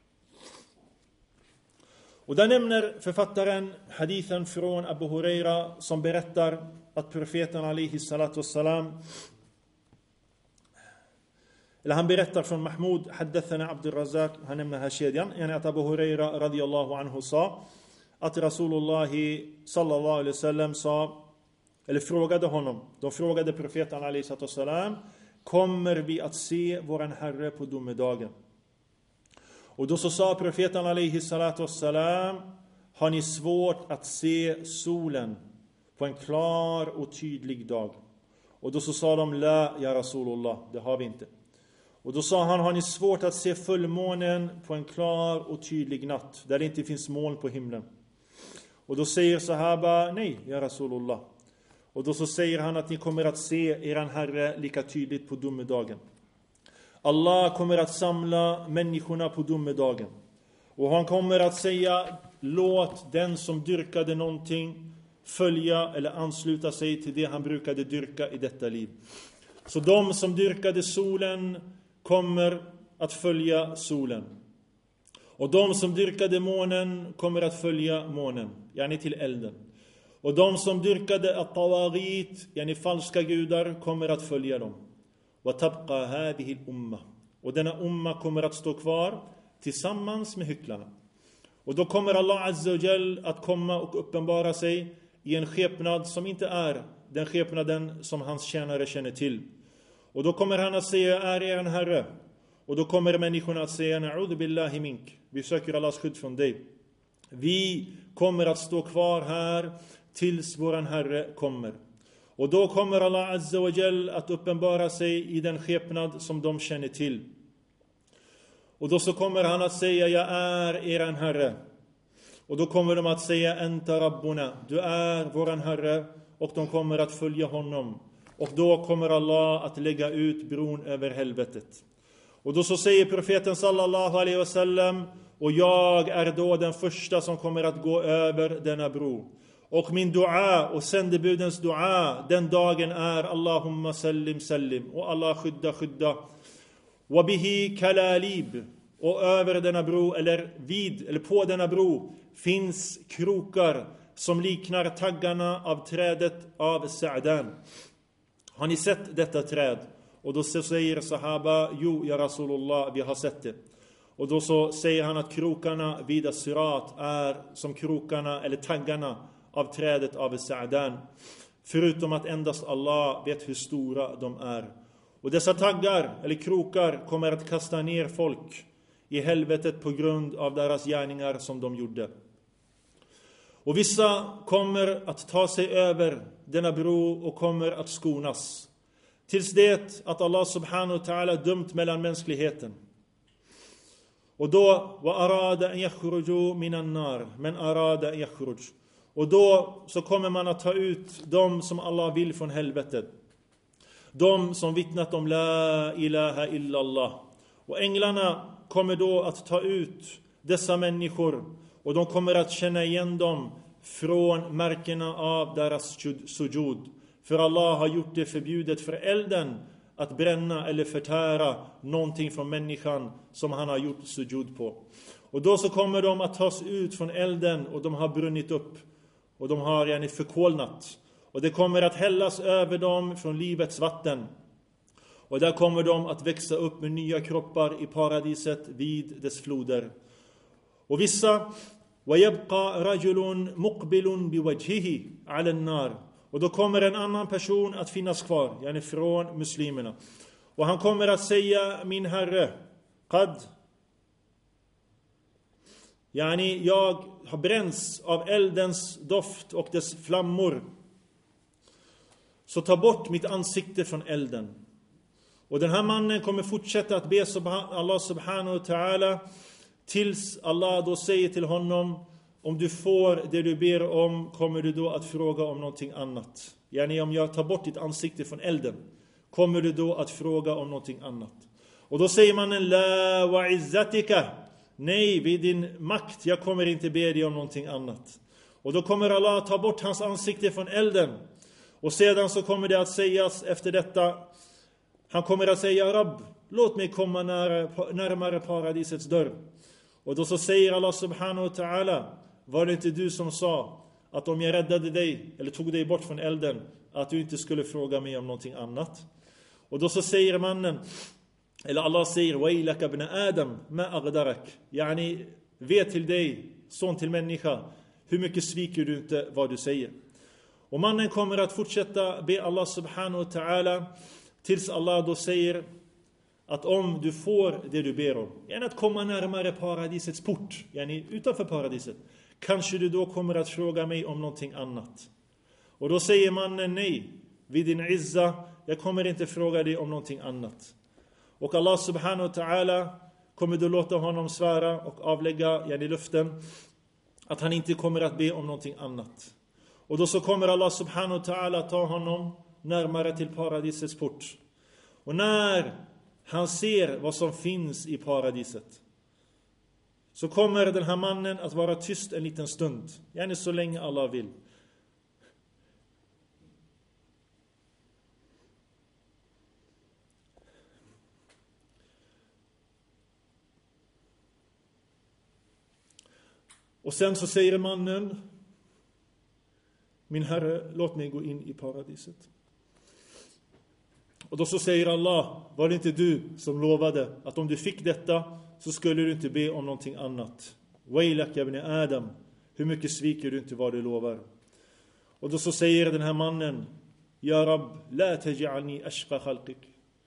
Och där nämner författaren hadithen från Abu Huraira som berättar att profeten alaihi salatu wassalam, eller han berättar från Mahmud, haddathana Abdul Razak, han nämner här kedjan, att Abu Huraira radiyallahu anhu sa att Rasulullah sallallahu alaihi wasallam sa, eller frågade honom, de frågade profeten alaihi wasallam, kommer vi att se våran Herre på domedagen? Och då så sa profeten alaihi wasallam, har ni svårt att se solen på en klar och tydlig dag? Och då så sa de, la ya Rasulullah, det har vi inte. Och då sa han, har ni svårt att se fullmånen på en klar och tydlig natt, där det inte finns moln på himlen? Och då säger sahaba, nej ya Rasulullah. Och då så säger han att ni kommer att se eran Herre lika tydligt på domedagen. Allah kommer att samla människorna på domedagen. Och han kommer att säga, låt den som dyrkade någonting följa eller ansluta sig till det han brukade dyrka i detta liv. Så de som dyrkade solen kommer att följa solen. Och de som dyrkade månen kommer att följa månen, yani till elden. Och de som dyrkade at-tawagit, yani falska gudar, kommer att följa dem. Wa tabqa hadhihi al-umma. Och denna umma kommer att stå kvar tillsammans med hycklarna. Och då kommer Allah Azza wa Jal att komma och uppenbara sig i en skepnad som inte är den skepnaden som hans tjänare känner till. Och då kommer han att säga, är en Herre? Och då kommer människorna att säga, na'udhu billahi mink. Vi söker Allahs skydd från dig. Vi kommer att stå kvar här tills våran Herre kommer. Och då kommer Allah Azza wa Jal att uppenbara sig i den skepnad som de känner till. Och då så kommer han att säga, jag är eran Herre. Och då kommer de att säga, enta rabbuna, du är våran Herre. Och de kommer att följa honom. Och då kommer Allah att lägga ut bron över helvetet. Och då så säger profeten sallallahu alaihi wasallam, och jag är då den första som kommer att gå över denna bro. Och min dua och sändebudens dua den dagen är Allahumma sallim sallim. Och Allah skydda. Wabihi kalalib. Och över denna bro, eller på denna bro, finns krokar som liknar taggarna av trädet av Sa'dan. Har ni sett detta träd? Och då så säger sahaba, jo ya Rasulullah, vi har sett det. Och då så säger han att krokarna vid As-Sirat är som krokarna eller taggarna av trädet av Sa'dan. Förutom att endast Allah vet hur stora de är. Och dessa taggar eller krokar kommer att kasta ner folk i helvetet på grund av deras gärningar som de gjorde. Och vissa kommer att ta sig över denna bro och kommer att skonas. Tills det att Allah subhanahu wa ta'ala dömt mellan mänskligheten. Och då wa arada an yakhruju minan nar, men arada an yakhruj. Och då så kommer man att ta ut de som Allah vill från helvetet. De som vittnat om la ilaha illallah. Och änglarna kommer då att ta ut dessa människor. Och de kommer att känna igen dem från märkena av deras sujud. För Allah har gjort det förbjudet för elden att bränna eller förtära någonting från människan som han har gjort sujud på. Och då så kommer de att tas ut från elden och de har brunnit upp. Och de har förkolnat. Och det kommer att hällas över dem från livets vatten. Och där kommer de att växa upp med nya kroppar i paradiset vid dess floder. Och vissa وَيَبْقَى رَجُلٌ مُقْبِلٌ بِوَجْهِهِ عَلَى النَّارِ. Och då kommer en annan person att finnas kvar, från muslimerna. Och han kommer att säga, min Herre, qad, jag har bränts av eldens doft och dess flammor. Så ta bort mitt ansikte från elden. Och den här mannen kommer fortsätta att be Allah subhanahu wa ta'ala tills Allah då säger till honom, om du får det du ber om, kommer du då att fråga om någonting annat. Om jag tar bort ditt ansikte från elden, kommer du då att fråga om någonting annat. Och då säger mannen, la wa izzatika, nej, vid din makt, jag kommer inte be dig om någonting annat. Och då kommer Allah att ta bort hans ansikte från elden. Och sedan så kommer det att sägas efter detta, han kommer att säga, Rabb, låt mig komma närmare paradisets dörr. Och då så säger Allah subhanahu wa ta'ala, var det inte du som sa att om jag räddade dig eller tog dig bort från elden, att du inte skulle fråga mig om någonting annat? Och då så säger mannen, Eller Allah säger: Wailaka ibn Adam, ma aghdarak. Yani, vet till dig, son till människa, hur mycket sviker du inte vad du säger. Och mannen kommer att fortsätta be Allah subhanahu wa ta'ala tills Allah då säger att om du får det du ber om, gärna att komma närmare paradisets port, yani utanför paradiset, kanske du då kommer att fråga mig om någonting annat. Och då säger mannen: nej, vid din izza, jag kommer inte fråga dig om någonting annat. Och Allah subhanahu wa ta'ala kommer då låta honom svära och avlägga i luften att han inte kommer att be om någonting annat. Och då så kommer Allah subhanahu wa ta'ala ta honom närmare till paradisets port. Och när han ser vad som finns i paradiset, så kommer den här mannen att vara tyst en liten stund. Gärna så länge Allah vill. Och sen så säger mannen: min herre, låt mig gå in i paradiset. Och då så säger Allah: var det inte du som lovade att om du fick detta så skulle du inte be om någonting annat? Wailaka ibn Adam, hur mycket sviker du inte vad du lovar? Och då så säger den här mannen: Ja Rabb, la taj'alni ashqa khalqik.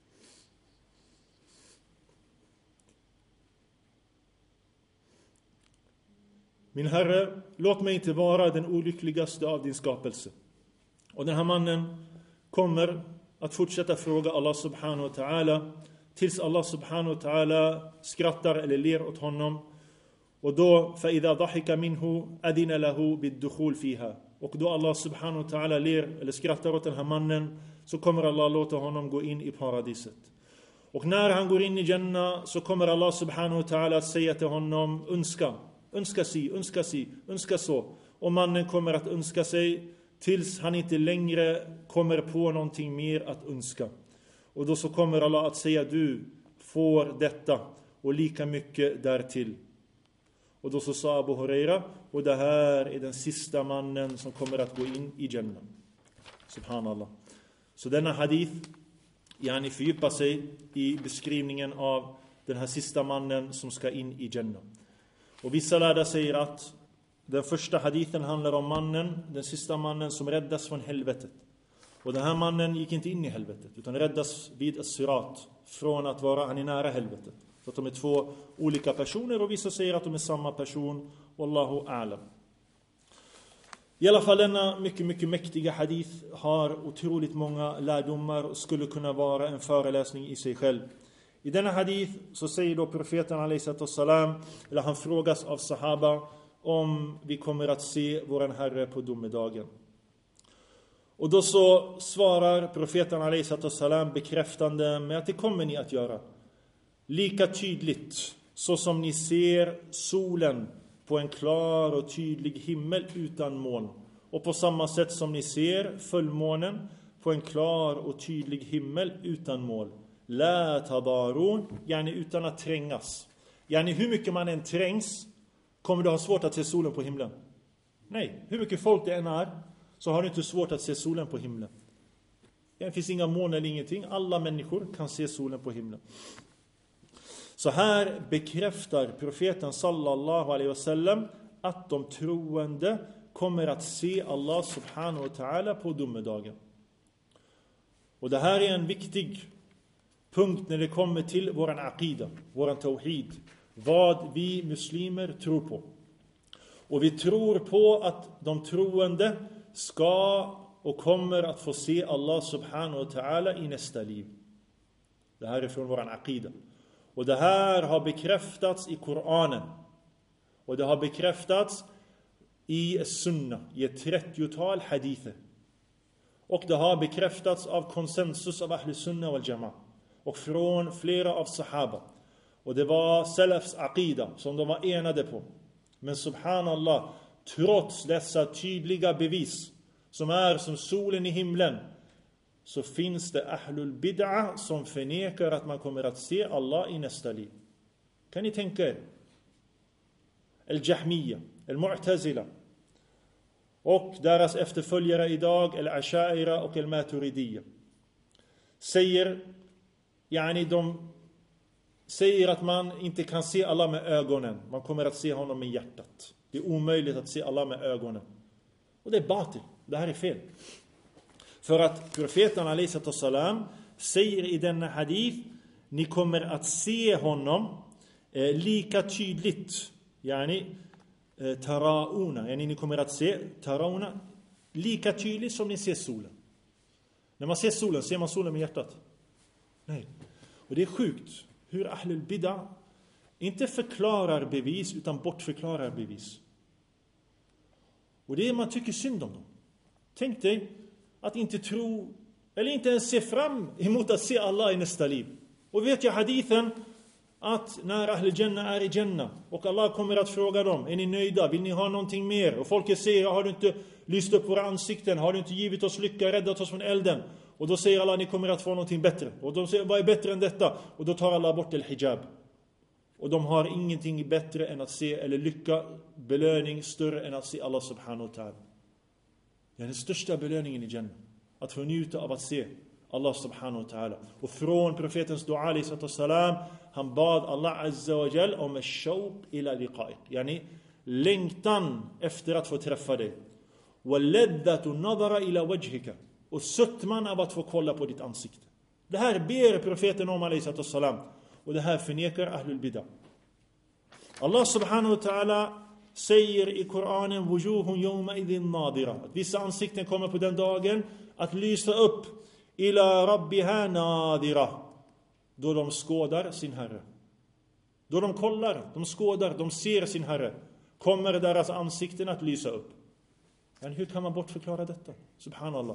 Min herre, låt mig inte vara den olyckligaste av din skapelse. Och den här mannen kommer att fortsätta fråga Allah subhanahu wa ta'ala tills Allah subhanahu wa ta'ala skrattar eller ler åt honom. Och då فَإِذَا ضَحِكَ مِنْهُ أَذِنَ لَهُ بِالدُّخُولِ فِيهَا. Och då Allah subhanahu wa ta'ala ler eller skrattar åt den här mannen, så kommer Allah låta honom gå in i paradiset. Och när han går in i Jannah så kommer Allah subhanahu wa ta'ala att säga till honom: önska si, önska så. Och mannen kommer att önska sig tills han inte längre kommer på någonting mer att önska. Och då så kommer Allah att säga: du får detta och lika mycket därtill. Och då så sa Abu Huraira: och det här är den sista mannen som kommer att gå in i Jannah. Subhanallah. Så denna hadith fördjupar sig i beskrivningen av den här sista mannen som ska in i Jannah. Och vissa lärda säger att den första hadithen handlar om mannen, den sista mannen som räddas från helvetet. Och den här mannen gick inte in i helvetet utan räddas vid as-sirat, från att vara han är nära helvetet. Så att de är två olika personer, och vissa säger att de är samma person. Wallahu a'lam. I alla fall denna mycket, mycket mäktiga hadith har otroligt många lärdomar och skulle kunna vara en föreläsning i sig själv. I denna hadith så säger då profeten alaihissalam, eller han frågas av sahaba om vi kommer att se våran Herre på domedagen. Och då så svarar profeten alaihissalam bekräftande med att det kommer ni att göra. Lika tydligt så som ni ser solen på en klar och tydlig himmel utan moln. Och på samma sätt som ni ser fullmånen på en klar och tydlig himmel utan moln. La tadarun, utan att trängas. Hur mycket man än trängs kommer du ha svårt att se solen på himlen. Nej, hur mycket folk det än är så har du inte svårt att se solen på himlen. Det finns inga moln eller ingenting. Alla människor kan se solen på himlen. Så här bekräftar profeten sallallahu alaihi wasallam att de troende kommer att se Allah subhanahu wa ta'ala på domedagen. Och det här är en viktig punkt när det kommer till våran aqida, våran tawhid, vad vi muslimer tror på. Och vi tror på att de troende ska och kommer att få se Allah subhanahu wa ta'ala i nästa liv. Det här är från våran aqida. Och det här har bekräftats i Koranen. Och det har bekräftats i sunna, i ett 30-tal hadither. Och det har bekräftats av konsensus av Ahl Sunna wal Jama'a. Och från flera av sahaba. Och det var salafs aqida som de var enade på. Men subhanallah, trots dessa tydliga bevis som är som solen i himlen, så finns det ahlul bid'a som förnekar att man kommer att se Allah i nästa liv. Kan ni tänka er? Al-Jahmiya, Al-Mu'tazila och deras efterföljare idag, Al-Ashaira och Al-Maturidiyya, säger, de säger att man inte kan se Allah med ögonen. Man kommer att se honom med hjärtat. Det är omöjligt att se Allah med ögonen. Och det är batil. Det här är fel. För att profeten alaihi salam säger i denna hadith, ni kommer att se honom lika tydligt. Yani tarauna. Yani ni kommer att se tarauna lika tydligt som ni ser solen. När man ser solen, ser man solen med hjärtat? Nej. Och det är sjukt hur ahlul bid'ah inte förklarar bevis utan bortförklarar bevis. Och det är man tycker synd om dem. Tänk dig att inte tro eller inte ens se fram emot att se Allah i nästa liv. Och vet jag hadithen att när ahlul jannah är i jannah och Allah kommer att fråga dem, är ni nöjda? Vill ni ha någonting mer? Och folket säger, har du inte lyst upp våra ansikten? Har du inte givit oss lycka, räddat oss från elden? Och då säger Allah, ni kommer att få någonting bättre. Och de säger, vad är bättre än detta? Och då tar Allah bort al-hijab. Och de har ingenting bättre än att se, eller lycka, belöning större än att se Allah subhanahu wa ta'ala. Det är den största belöningen i jannah. Att få njuta av att se Allah subhanahu wa ta'ala. Och från profetens dua alaihi salam, han bad Allah azza wa jal om en shawq ila liqa'ik. Yani längtan efter att få träffa dig. Walladdatu nadara ila wajhika. Och sötman av att få kolla på ditt ansikte. Det här ber profeten om alaihi salam. Och det här förnekar ahlul bid'ah. Allah subhanahu wa ta'ala säger i Koranen wujuhun yawma idhin nadira. Att vissa ansikten kommer på den dagen att lysa upp ila rabbiha nadira. Då de skådar sin Herre. Då de kollar, de skådar, de ser sin Herre. Kommer deras ansikten att lysa upp. Men hur kan man bortförklara detta? Subhanallah.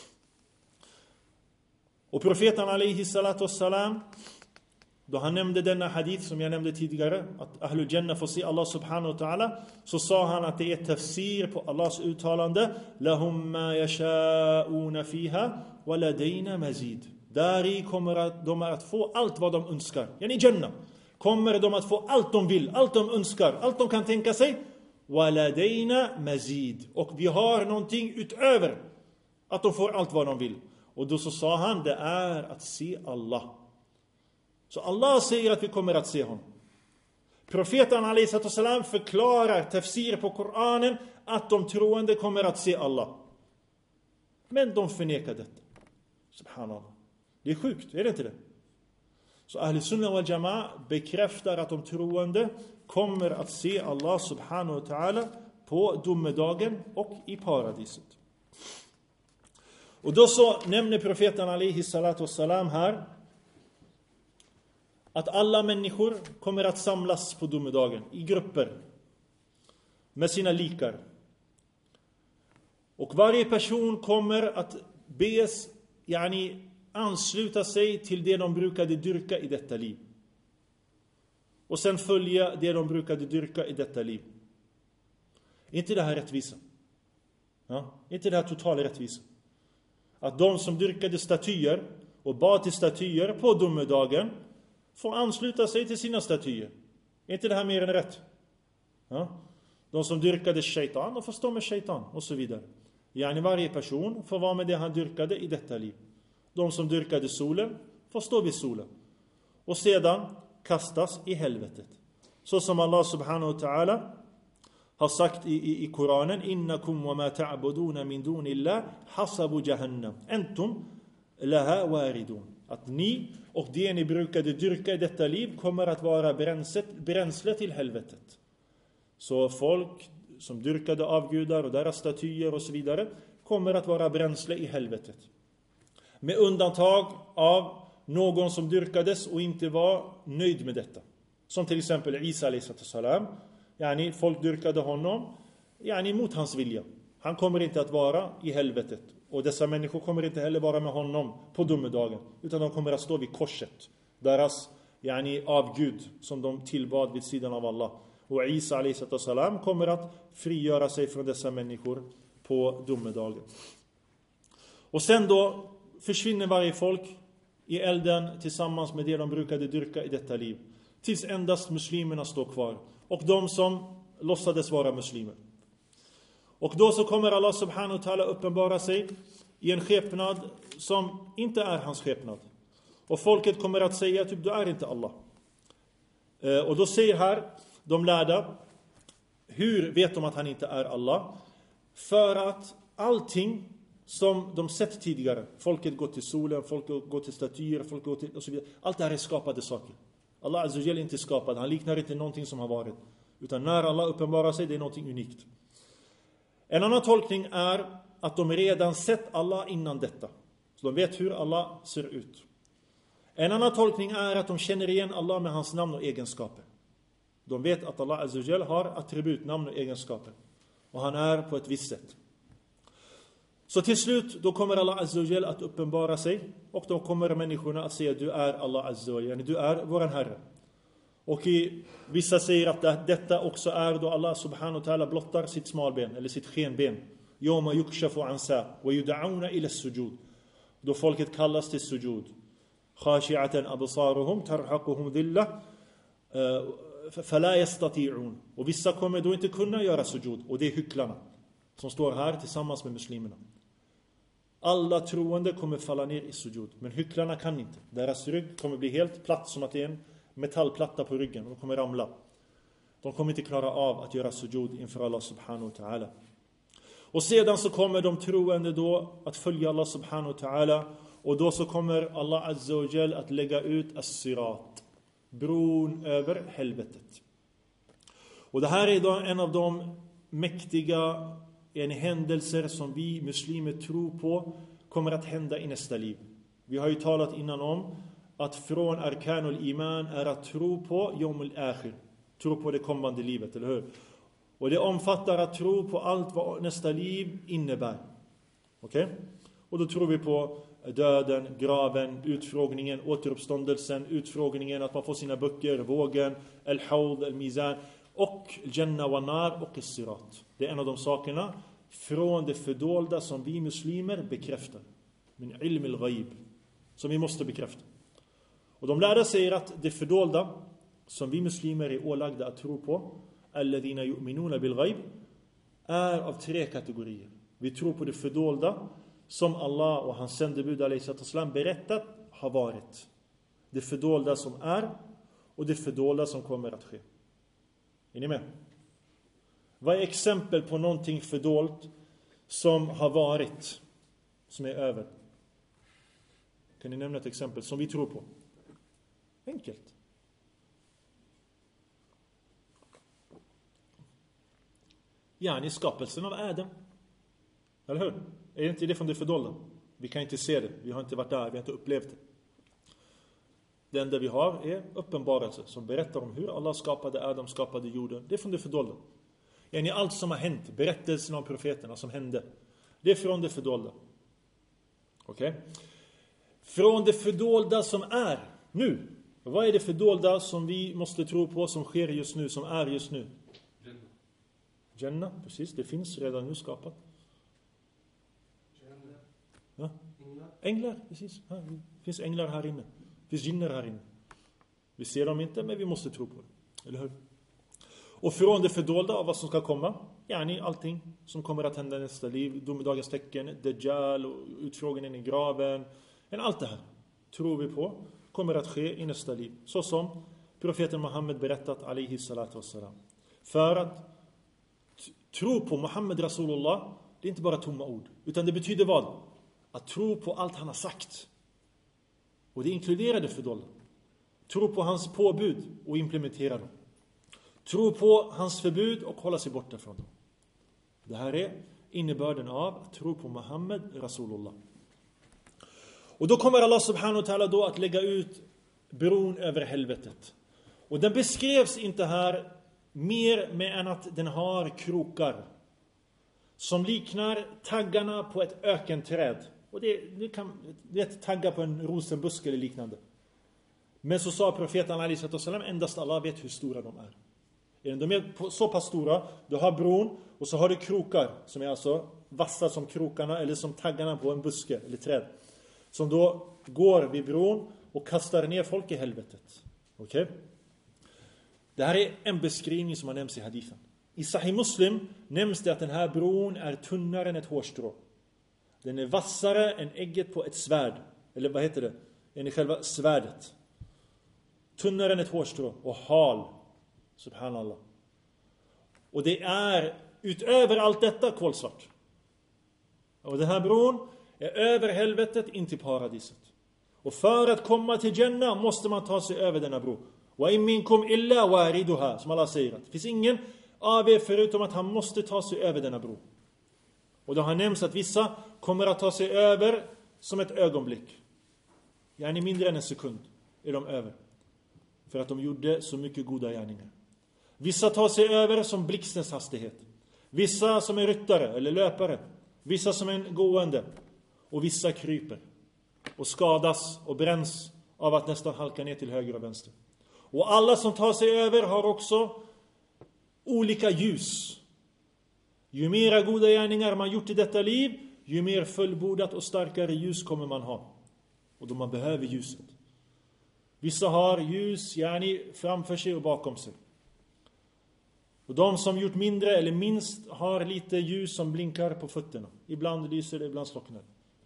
Och profeten alaihi salatu wassalam, då han nämnde denna hadith som jag nämnde tidigare, att ahlul jannah får se Allah subhanahu wa ta'ala, så sa han att det är tafsir på Allahs uttalande lahum ma yasha'una fiha wa ladayna mazid. Där kommer de att få allt vad de önskar. Yani jannah kommer de att få allt de vill, allt de önskar, allt de kan tänka sig. Wa ladayna mazid. Och vi har någonting utöver att de får allt vad de vill. Och då så sa han, det är att se Allah. Så Allah säger att vi kommer att se honom. Profeten alaihi salam förklarar tafsir på Koranen att de troende kommer att se Allah. Men de förnekar detta. Subhanallah. Det är sjukt, är det inte det? Så Ahl Sunnah wal Jama'a bekräftar att de troende kommer att se Allah subhanahu wa ta'ala på domedagen och i paradiset. Och då så nämner profeten alaihi salatu wassalam här att alla människor kommer att samlas på domedagen i grupper med sina likar. Och varje person kommer att bes ansluta sig till det de brukade dyrka i detta liv. Och sen följa det de brukade dyrka i detta liv. Är inte det här rättvisa? Ja? Är inte det här total rättvisa? Att de som dyrkade statyer och bad till statyer på domedagen får ansluta sig till sina statyer. Är inte det här mer än rätt? Ja? De som dyrkade shaitan, de får stå med shaitan och så vidare. Varje person får vara med det han dyrkade i detta liv. De som dyrkade solen får stå vid solen. Och sedan kastas i helvetet. Så som Allah subhanahu wa ta'ala har sagt i Koranen, innakum wa ma ta'buduna min dunillah hasabu jahannam antum laha waridun. Att ni och det ni brukade dyrka i detta liv kommer att vara bränsle till helvetet. Så folk som dyrkade avgudar och deras statyer och så vidare kommer att vara bränsle i helvetet. Med undantag av någon som dyrkades och inte var nöjd med detta. Som till exempel Isa alayhi salam. Folk dyrkade honom mot hans vilja. Han kommer inte att vara i helvetet. Och dessa människor kommer inte heller vara med honom på domedagen. Utan de kommer att stå vid korset. Deras avgud som de tillbad vid sidan av Allah. Och Isa alayhi salam kommer att frigöra sig från dessa människor på domedagen. Och sen då försvinner varje folk i elden tillsammans med det de brukade dyrka i detta liv. Tills endast muslimerna står kvar. Och de som låtsades vara muslimer. Och då så kommer Allah subhanahu wa ta'ala uppenbara sig i en skepnad som inte är hans skepnad. Och folket kommer att säga typ, du är inte Allah. Och då säger här de lärda, hur vet de att han inte är Allah? För att allting som de sett tidigare, folket går till solen, folket går till statyer, folket går till och så vidare. Allt det här är skapade saker. Allah Azza wa Jalla är inte skapad, han liknar inte någonting som har varit. Utan när Allah uppenbarar sig, det är någonting unikt. En annan tolkning är att de redan sett Allah innan detta. Så de vet hur Allah ser ut. En annan tolkning är att de känner igen Allah med hans namn och egenskaper. De vet att Allah Azza wa Jalla har attribut, namn och egenskaper. Och han är på ett visst sätt. Så till slut, då kommer Allah Azza wa Jalla att uppenbara sig. Och då kommer människorna att säga, du är Allah Azza wa Jalla, du är våran Herre. Och vissa säger att detta också är då Allah subhanahu wa ta'ala blottar sitt smalben, eller sitt skenben. Yawma yukshafu an sa' wa yud'auna ila as-sujud. Då folket kallas till sujud. Khashi'atan absaruhum tarhaquhum dhillah fala yastati'un. Och vissa kommer då inte kunna göra sujud, och det är hycklarna som står här tillsammans med muslimerna. Alla troende kommer falla ner i sujud, men hycklarna kan inte. Deras rygg kommer bli helt platt, som att det är en metallplatta på ryggen, och de kommer ramla. De kommer inte klara av att göra sujud inför Allah subhanahu wa ta'ala. Och sedan så kommer de troende då att följa Allah subhanahu wa ta'ala, och då så kommer Allah Azza wa Jal att lägga ut as-sirat, bron över helvetet. Och det här är då en av de mäktiga händelser som vi muslimer tror på kommer att hända i nästa liv. Vi har ju talat innan om att från arkanul iman är att tro på yawmul akhir, tro på det kommande livet, eller hur? Och det omfattar att tro på allt vad nästa liv innebär. Okej? Och då tror vi på döden, graven, utfrågningen, återuppståndelsen, utfrågningen, att man får sina böcker, vågen, al-hawd, al-mizan, och Jannah wa nar och as-sirat. Det är en av de sakerna från det fördolda som vi muslimer bekräftar. Min ilm al-ghaib, som vi måste bekräfta. Och de lärda säger att det fördolda som vi muslimer är ålagda att tro på, alladhina yu'minuna bil ghaib, är av 3 kategorier. Vi tror på det fördolda som Allah och hans sändebud alayhi berättat har varit. Det fördolda som är och det fördolda som kommer att ske. Är ni med? Vad är exempel på någonting fördolt som har varit, som är över? Kan ni nämna ett exempel som vi tror på? Enkelt. Yani skapelsen av Adam. Eller hur? Är inte det från det fördolda? Vi kan inte se det. Vi har inte varit där. Vi har inte upplevt det. Det enda vi har är uppenbarelse som berättar om hur Allah skapade Adam, skapade jorden. Det är från det fördolda. Yani allt som har hänt, berättelsen om profeterna som hände, det är från det fördolda. Okej? Från det fördolda som är nu. Vad är det fördolda som vi måste tro på, som sker just nu, som är just nu? Jannah, precis. Det finns redan nu skapat. Ja? Änglar, precis. Ja, det finns änglar här inne. Det finns jinner här inne. Vi ser dem inte, men vi måste tro på det. Eller hur? Och från det fördolda av vad som ska komma, yani allting som kommer att hända i nästa liv, domedagens tecken, Dajjal och utfrågningen i graven, allt det här tror vi på kommer att ske i nästa liv. Så som profeten Muhammed berättat alayhi salatu wassalam. För att tro på Muhammed Rasulullah, det är inte bara tomma ord, utan det betyder vad? Att tro på allt han har sagt. Och det inkluderar det fördolda. Tro på hans påbud och implementera dem. Tro på hans förbud och hålla sig borta från dem. Det här är innebörden av att tro på Muhammed Rasulullah. Och då kommer Allah subhanahu wa ta'ala då att lägga ut bron över helvetet. Och den beskrevs inte här mer med än att den har krokar som liknar taggarna på ett ökenträd. Och det kan tagga på en rosenbuske eller liknande. Men så sa profeten alayhi sallam, endast Allah vet hur stora de är. De är så pass stora, du har bron och så har du krokar som är alltså vassa som krokarna eller som taggarna på en buske eller träd. Som då går vid bron och kastar ner folk i helvetet. Okej? Det här är en beskrivning som har nämnts i hadithen. I Sahih Muslim nämns det att den här bron är tunnare än ett hårstrå. Den är vassare än ägget på ett svärd. Eller vad heter det? Än i själva svärdet. tunnare än ett hårstrå och hal. Subhanallah. Och det är utöver allt detta kolsvart. Och den här bron är över helvetet in till paradiset. Och för att komma till Jannah måste man ta sig över denna bro. Wa in minkum illa wariduha, som Allah säger. Det finns ingen av er förutom att han måste ta sig över denna bro. Och då har nämnts att vissa kommer att ta sig över som ett ögonblick. Gärna mindre än en sekund är de över. För att de gjorde så mycket goda gärningar. Vissa tar sig över som blixtens hastighet. Vissa som är ryttare eller löpare. Vissa som är en gående. Och vissa kryper. Och skadas och bränns av att nästan halka ner till höger och vänster. Och alla som tar sig över har också olika ljus. Ju mera goda gärningar man gjort i detta liv, ju mer fullbordat och starkare ljus kommer man ha. Och då man behöver ljuset. Vissa har ljus gärna framför sig och bakom sig. Och de som gjort mindre eller minst har lite ljus som blinkar på fötterna. Ibland lyser det, ibland slocknar.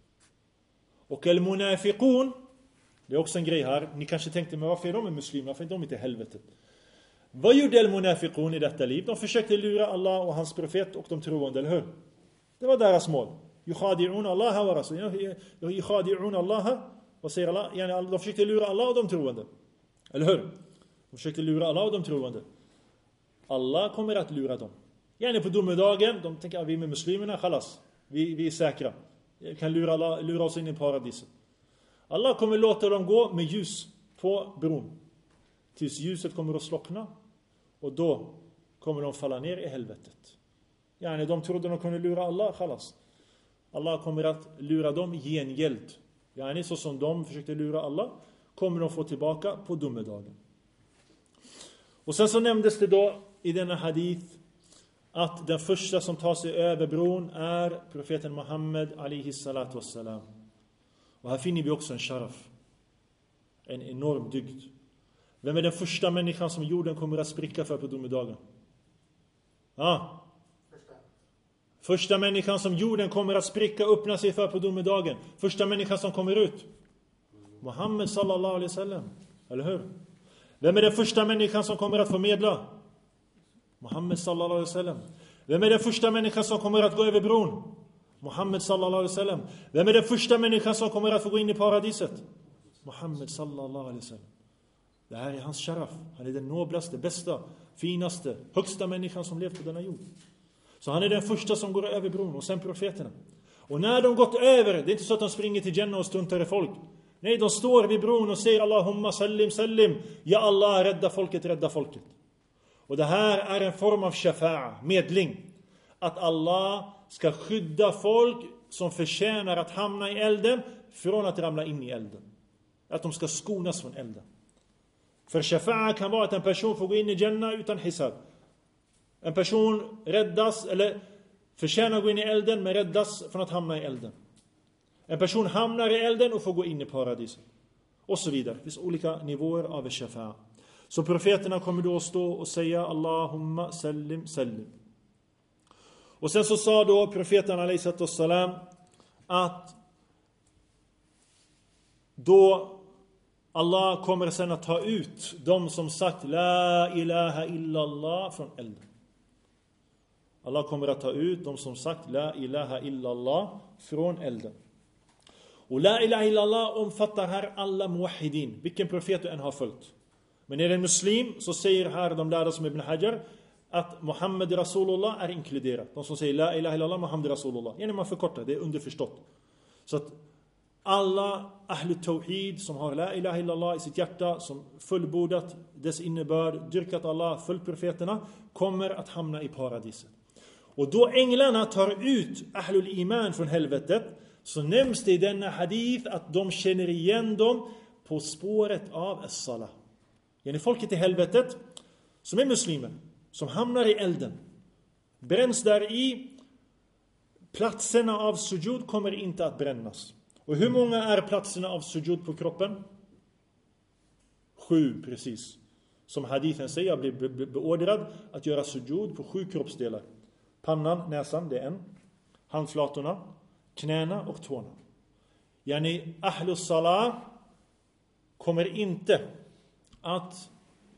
Och al-munafiqun, det är också en grej här. Ni kanske tänkte, men varför är de muslimer? Varför är de inte i helvetet? Vad gjorde al-munafiqun i detta liv? De försökte lura Allah och hans profet och de troende, eller hur? Det var deras mål. Yukhadi'un Allah wa rasul. Yukhadi'un Allah. Vad säger Allah? De försökte lura Allah och de troende. Eller hur? De försökte lura Allah och de troende. Allah kommer att lura dem. Gärna på domedagen. De tänker att vi är med muslimerna, khalas. Vi är säkra. Vi kan lura oss in i paradiset. Allah kommer låta dem gå med ljus på bron. Tills ljuset kommer att slockna. Och då kommer de falla ner i helvetet. Gärna de trodde de kunde lura Allah, khalas. Allah kommer att lura dem gengäld. Yani så som de försökte lura Allah, kommer de få tillbaka på domedagen. Och sen så nämndes det då i denna hadith att den första som tar sig över bron är profeten Muhammed alaihi salatu wassalam. Och här finner vi också en sharaf. En enorm dygd. Vem är den första människan som jorden kommer att spricka för på domedagen? Första människan som jorden kommer att spricka, öppna sig för på domedagen. Första människan som kommer ut. Muhammed sallallahu alaihi wasallam. Eller hur? Vem är den första människan som kommer att förmedla? Muhammed sallallahu alaihi wasallam. Vem är den första människan som kommer att gå över bron? Muhammed sallallahu alaihi wasallam. Vem är den första människan som kommer att få gå in i paradiset? Muhammed sallallahu alaihi wasallam. Det här är hans sharaf. Han är den noblaste, bästa, finaste, högsta människan som levt på denna jord. Så han är den första som går över bron och sen profeterna. Och när de gått över, det är inte så att de springer till Jannah och stuntar i folk. Nej, de står vid bron och säger Allahumma sallim, sallim. Ja Allah, rädda folket, rädda folket. Och det här är en form av shafa'a, medling. Att Allah ska skydda folk som förtjänar att hamna i elden från att ramla in i elden. Att de ska skonas från elden. För shafa'a kan vara att en person får gå in i Jannah utan hisab. En person räddas eller förtjänar att gå in i elden men räddas från att hamna i elden. En person hamnar i elden och får gå in i paradiset. Och så vidare. Det finns olika nivåer av shafa'a. Så profeterna kommer då att stå och säga Allahumma sallim, sallim. Och sen så sa då profeten alaihissalatu wassalam att då Allah kommer sen att ta ut de som sagt La ilaha illallah från elden. Allah kommer att ta ut de som sagt La ilaha illallah från elden. Och La ilaha illallah omfattar här alla muwahhidin, vilken profet du än har följt. Men är det en muslim så säger här de lärda som Ibn Hajar att Muhammed Rasulullah är inkluderat. De som säger La ilaha illallah Muhammed Rasulullah. Genom man förkortar, det är underförstått. Så att alla ahlu tawhid som har La ilaha illallah i sitt hjärta, som fullbordat dess innebörd, dyrkat Allah, följt profeterna, kommer att hamna i paradiset. Och då änglarna tar ut ahlul iman från helvetet, så nämns det i denna hadith att de känner igen dem på spåret av as-salah. Yani folket i helvetet som är muslimer, som hamnar i elden, bränns där i, platserna av sujud kommer inte att brännas. Och hur många är platserna av sujud på kroppen? 7 precis. Som hadithen säger, jag blir beordrad att göra sujud på 7 kroppsdelar. Pannan, näsan, det är en. Handflatorna, knäna och tårna. Yani ahlus salah kommer inte att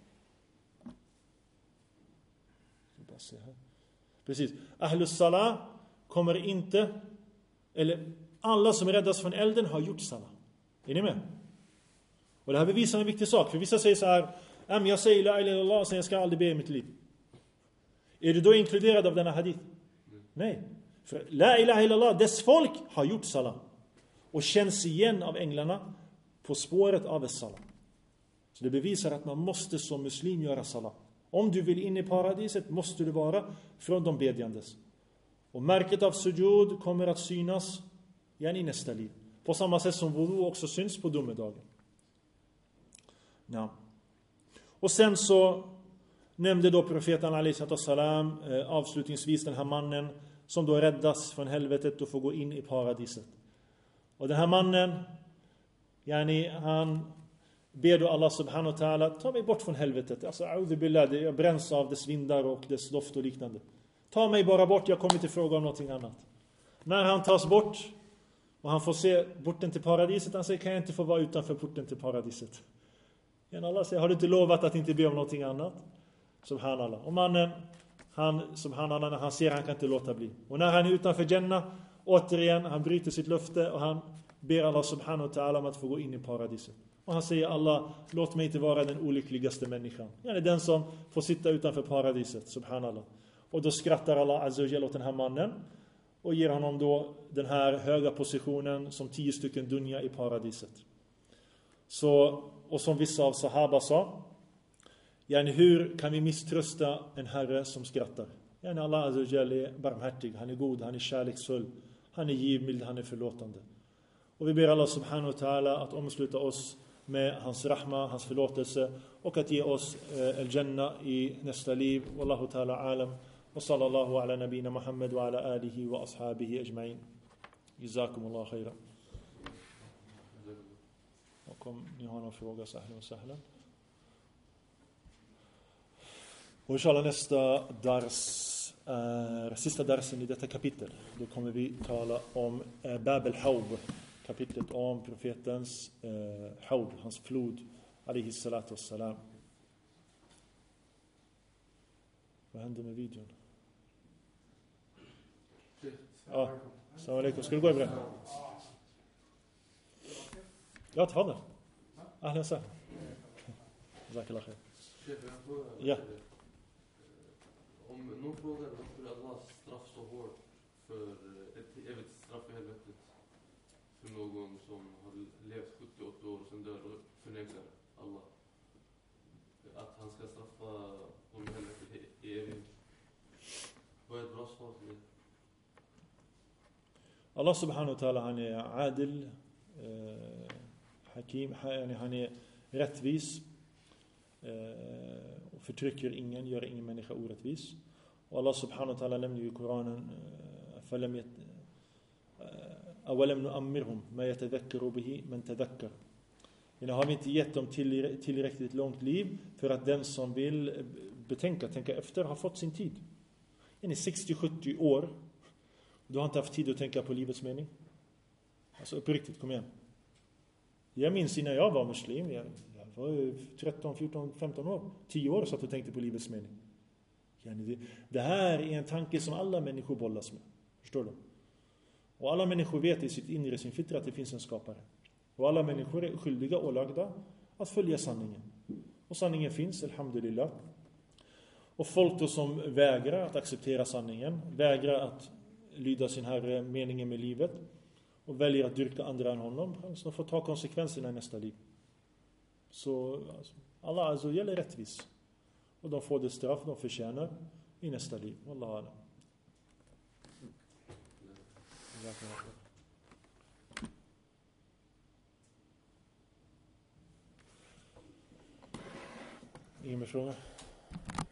precis, Ahlus Salah kommer inte, eller alla som räddas från elden har gjort Salah. Är ni med? Och det här bevisar en viktig sak. För vissa säger så här: jag säger la ilaha illallah, så jag ska aldrig be i mitt liv. Är du då inkluderad av denna hadith? Nej. För la ilaha illallah, dess folk har gjort Salah. Och känns igen av änglarna på spåret av Salah. Så det bevisar att man måste som muslim göra Salah. Om du vill in i paradiset måste du vara från de bedjandes. Och märket av sujud kommer att synas i nästa liv. På samma sätt som wudu också syns på domedagen. Ja. Och sen så nämnde då profeten alaihi salam avslutningsvis den här mannen som då räddas från helvetet och får gå in i paradiset. Och den här mannen, han ber då Allah subhanahu wa ta'ala, ta mig bort från helvetet. Alltså, a'udhu billah, jag bränns av dess vindar och dess doft och liknande. Ta mig bara bort, jag kommer inte fråga om någonting annat. När han tas bort och han får se porten till paradiset, han säger, kan jag inte få vara utanför porten till paradiset? Allah säger, har du inte lovat att inte be om någonting annat? Subhanallah. Och mannen, subhanallah, när han ser, han kan inte låta bli. Och när han är utanför Jannah, återigen, han bryter sitt löfte och han ber Allah subhanahu wa ta'ala om att få gå in i paradiset. Och han säger, Allah, låt mig inte vara den olyckligaste människan. Jag är den som får sitta utanför paradiset, subhanallah. Och då skrattar Allah azza wa jalla åt den här mannen och ger honom då den här höga positionen som 10 stycken dunja i paradiset. Så, och som vissa av sahaba sa, hur kan vi misströsta en herre som skrattar? Allah azza wa jalla är barmhärtig, han är god, han är kärleksfull, han är givmild, han är förlåtande. Och vi ber Allah subhanahu wa ta'ala att omsluta oss med hans rahma, hans förlåtelse och att ge oss al-jannah i nästa liv. Wallahu ta'ala alam. Och sallallahu ala nabina Muhammad wa ala alihi wa ashabihi ajma'in. Jazakumullah khairan. Och om ni har någon fråga, sahlan och sahlan. Och inshallah nästa dars är sista darsen i detta kapitel. Då kommer vi tala om Bab al-Hawb, kapitlet om profetens Hawb, hans flod, alayhi salatu wassalam. Vad händer med videon? Ja, assalamu alaikum. Ska du gå över det? Ja, tafadhal. Ahlan sahlan. Jazakallah khair. Ja. Om någon frågar varför Allah straff så hårt för ett evigt straff i helvetet för någon som har levt 78 år och sen dör och förnekar Allah, att han ska straffa dem i helvetet i evigt. Vad är ett bra svar till det? Allah subhanahu wa ta'ala, han är adil, hakim, han är rättvis och förtrycker ingen, gör ingen människa orättvis. Och Allah subhanahu wa ta'ala nämner i Koranen awalam nu'ammirhum ma yatadhakkaru bihi man tadhakkar. Har vi inte gett dem tillräckligt långt liv för att den som vill tänka efter har fått sin tid. Är 60-70 år, du har inte haft tid att tänka på livets mening. Alltså uppriktigt, kom igen. Jag minns innan jag var muslim, jag var 13, 14, 15 år, 10 år så att jag tänkte på livets mening. Det här är en tanke som alla människor bollas med. Förstår du? Och alla människor vet i sitt inre, sin fitra, att det finns en skapare. Och alla människor är skyldiga och lagda att följa sanningen. Och sanningen finns, alhamdulillah. Och folk då som vägrar att acceptera sanningen, vägrar att lyda sin herre, meningen med livet, och väljer att dyrka andra än honom, de får ta konsekvenserna i nästa liv. Så alltså, Allah azza wa jalla är rättvis. Och de får det straff de förtjänar i nästa liv. Wallahu alam. Ingen mer fråga?